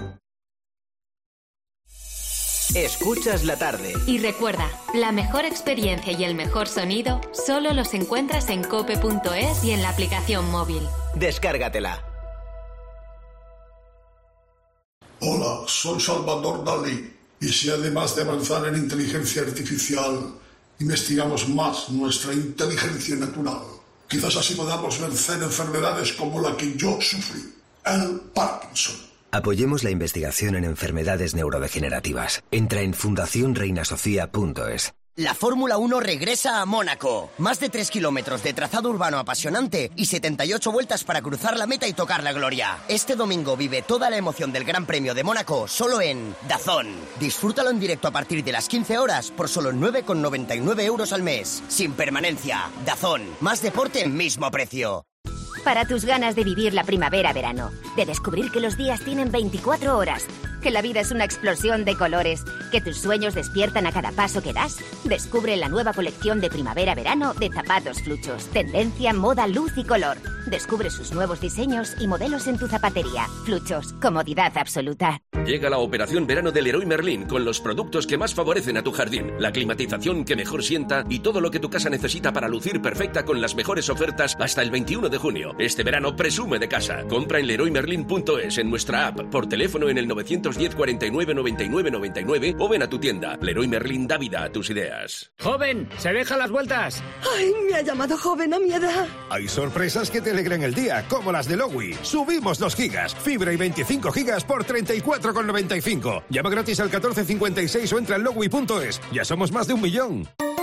Escuchas la tarde.
Y recuerda, la mejor experiencia y el mejor sonido solo los encuentras en cope.es y en la aplicación móvil.
Descárgatela.
Hola, soy Salvador Dalí. Y si además de avanzar en inteligencia artificial, investigamos más nuestra inteligencia natural, quizás así podamos vencer enfermedades como la que yo sufrí, el Parkinson.
Apoyemos la investigación en enfermedades neurodegenerativas. Entra en fundacionreinasofía.es.
La Fórmula 1 regresa a Mónaco. Más de 3 kilómetros de trazado urbano apasionante y 78 vueltas para cruzar la meta y tocar la gloria. Este domingo vive toda la emoción del Gran Premio de Mónaco solo en DAZN. Disfrútalo en directo a partir de las 15 horas por solo 9,99 € al mes. Sin permanencia. DAZN. Más deporte, mismo precio.
Para tus ganas de vivir la primavera-verano, de descubrir que los días tienen 24 horas, que la vida es una explosión de colores, que tus sueños despiertan a cada paso que das, descubre la nueva colección de primavera-verano de zapatos Fluchos. Tendencia, moda, luz y color. Descubre sus nuevos diseños y modelos en tu zapatería. Fluchos, comodidad absoluta.
Llega la operación verano de Leroy Merlin con los productos que más favorecen a tu jardín, la climatización que mejor sienta y todo lo que tu casa necesita para lucir perfecta con las mejores ofertas hasta el 21 de junio. Este verano presume de casa. Compra en leroymerlin.es, en nuestra app, por teléfono en el 910 49 99 99 o ven a tu tienda. Leroy Merlin da vida a tus ideas.
¡Joven! ¡Se deja las vueltas!
¡Ay, me ha llamado joven a mi edad!
Hay sorpresas que te alegran el día, como las de Lowy. Subimos 2 gigas, fibra y 25 gigas por 34,95. Llama gratis al 1456 o entra en lowy.es. Ya somos más de 1 millón.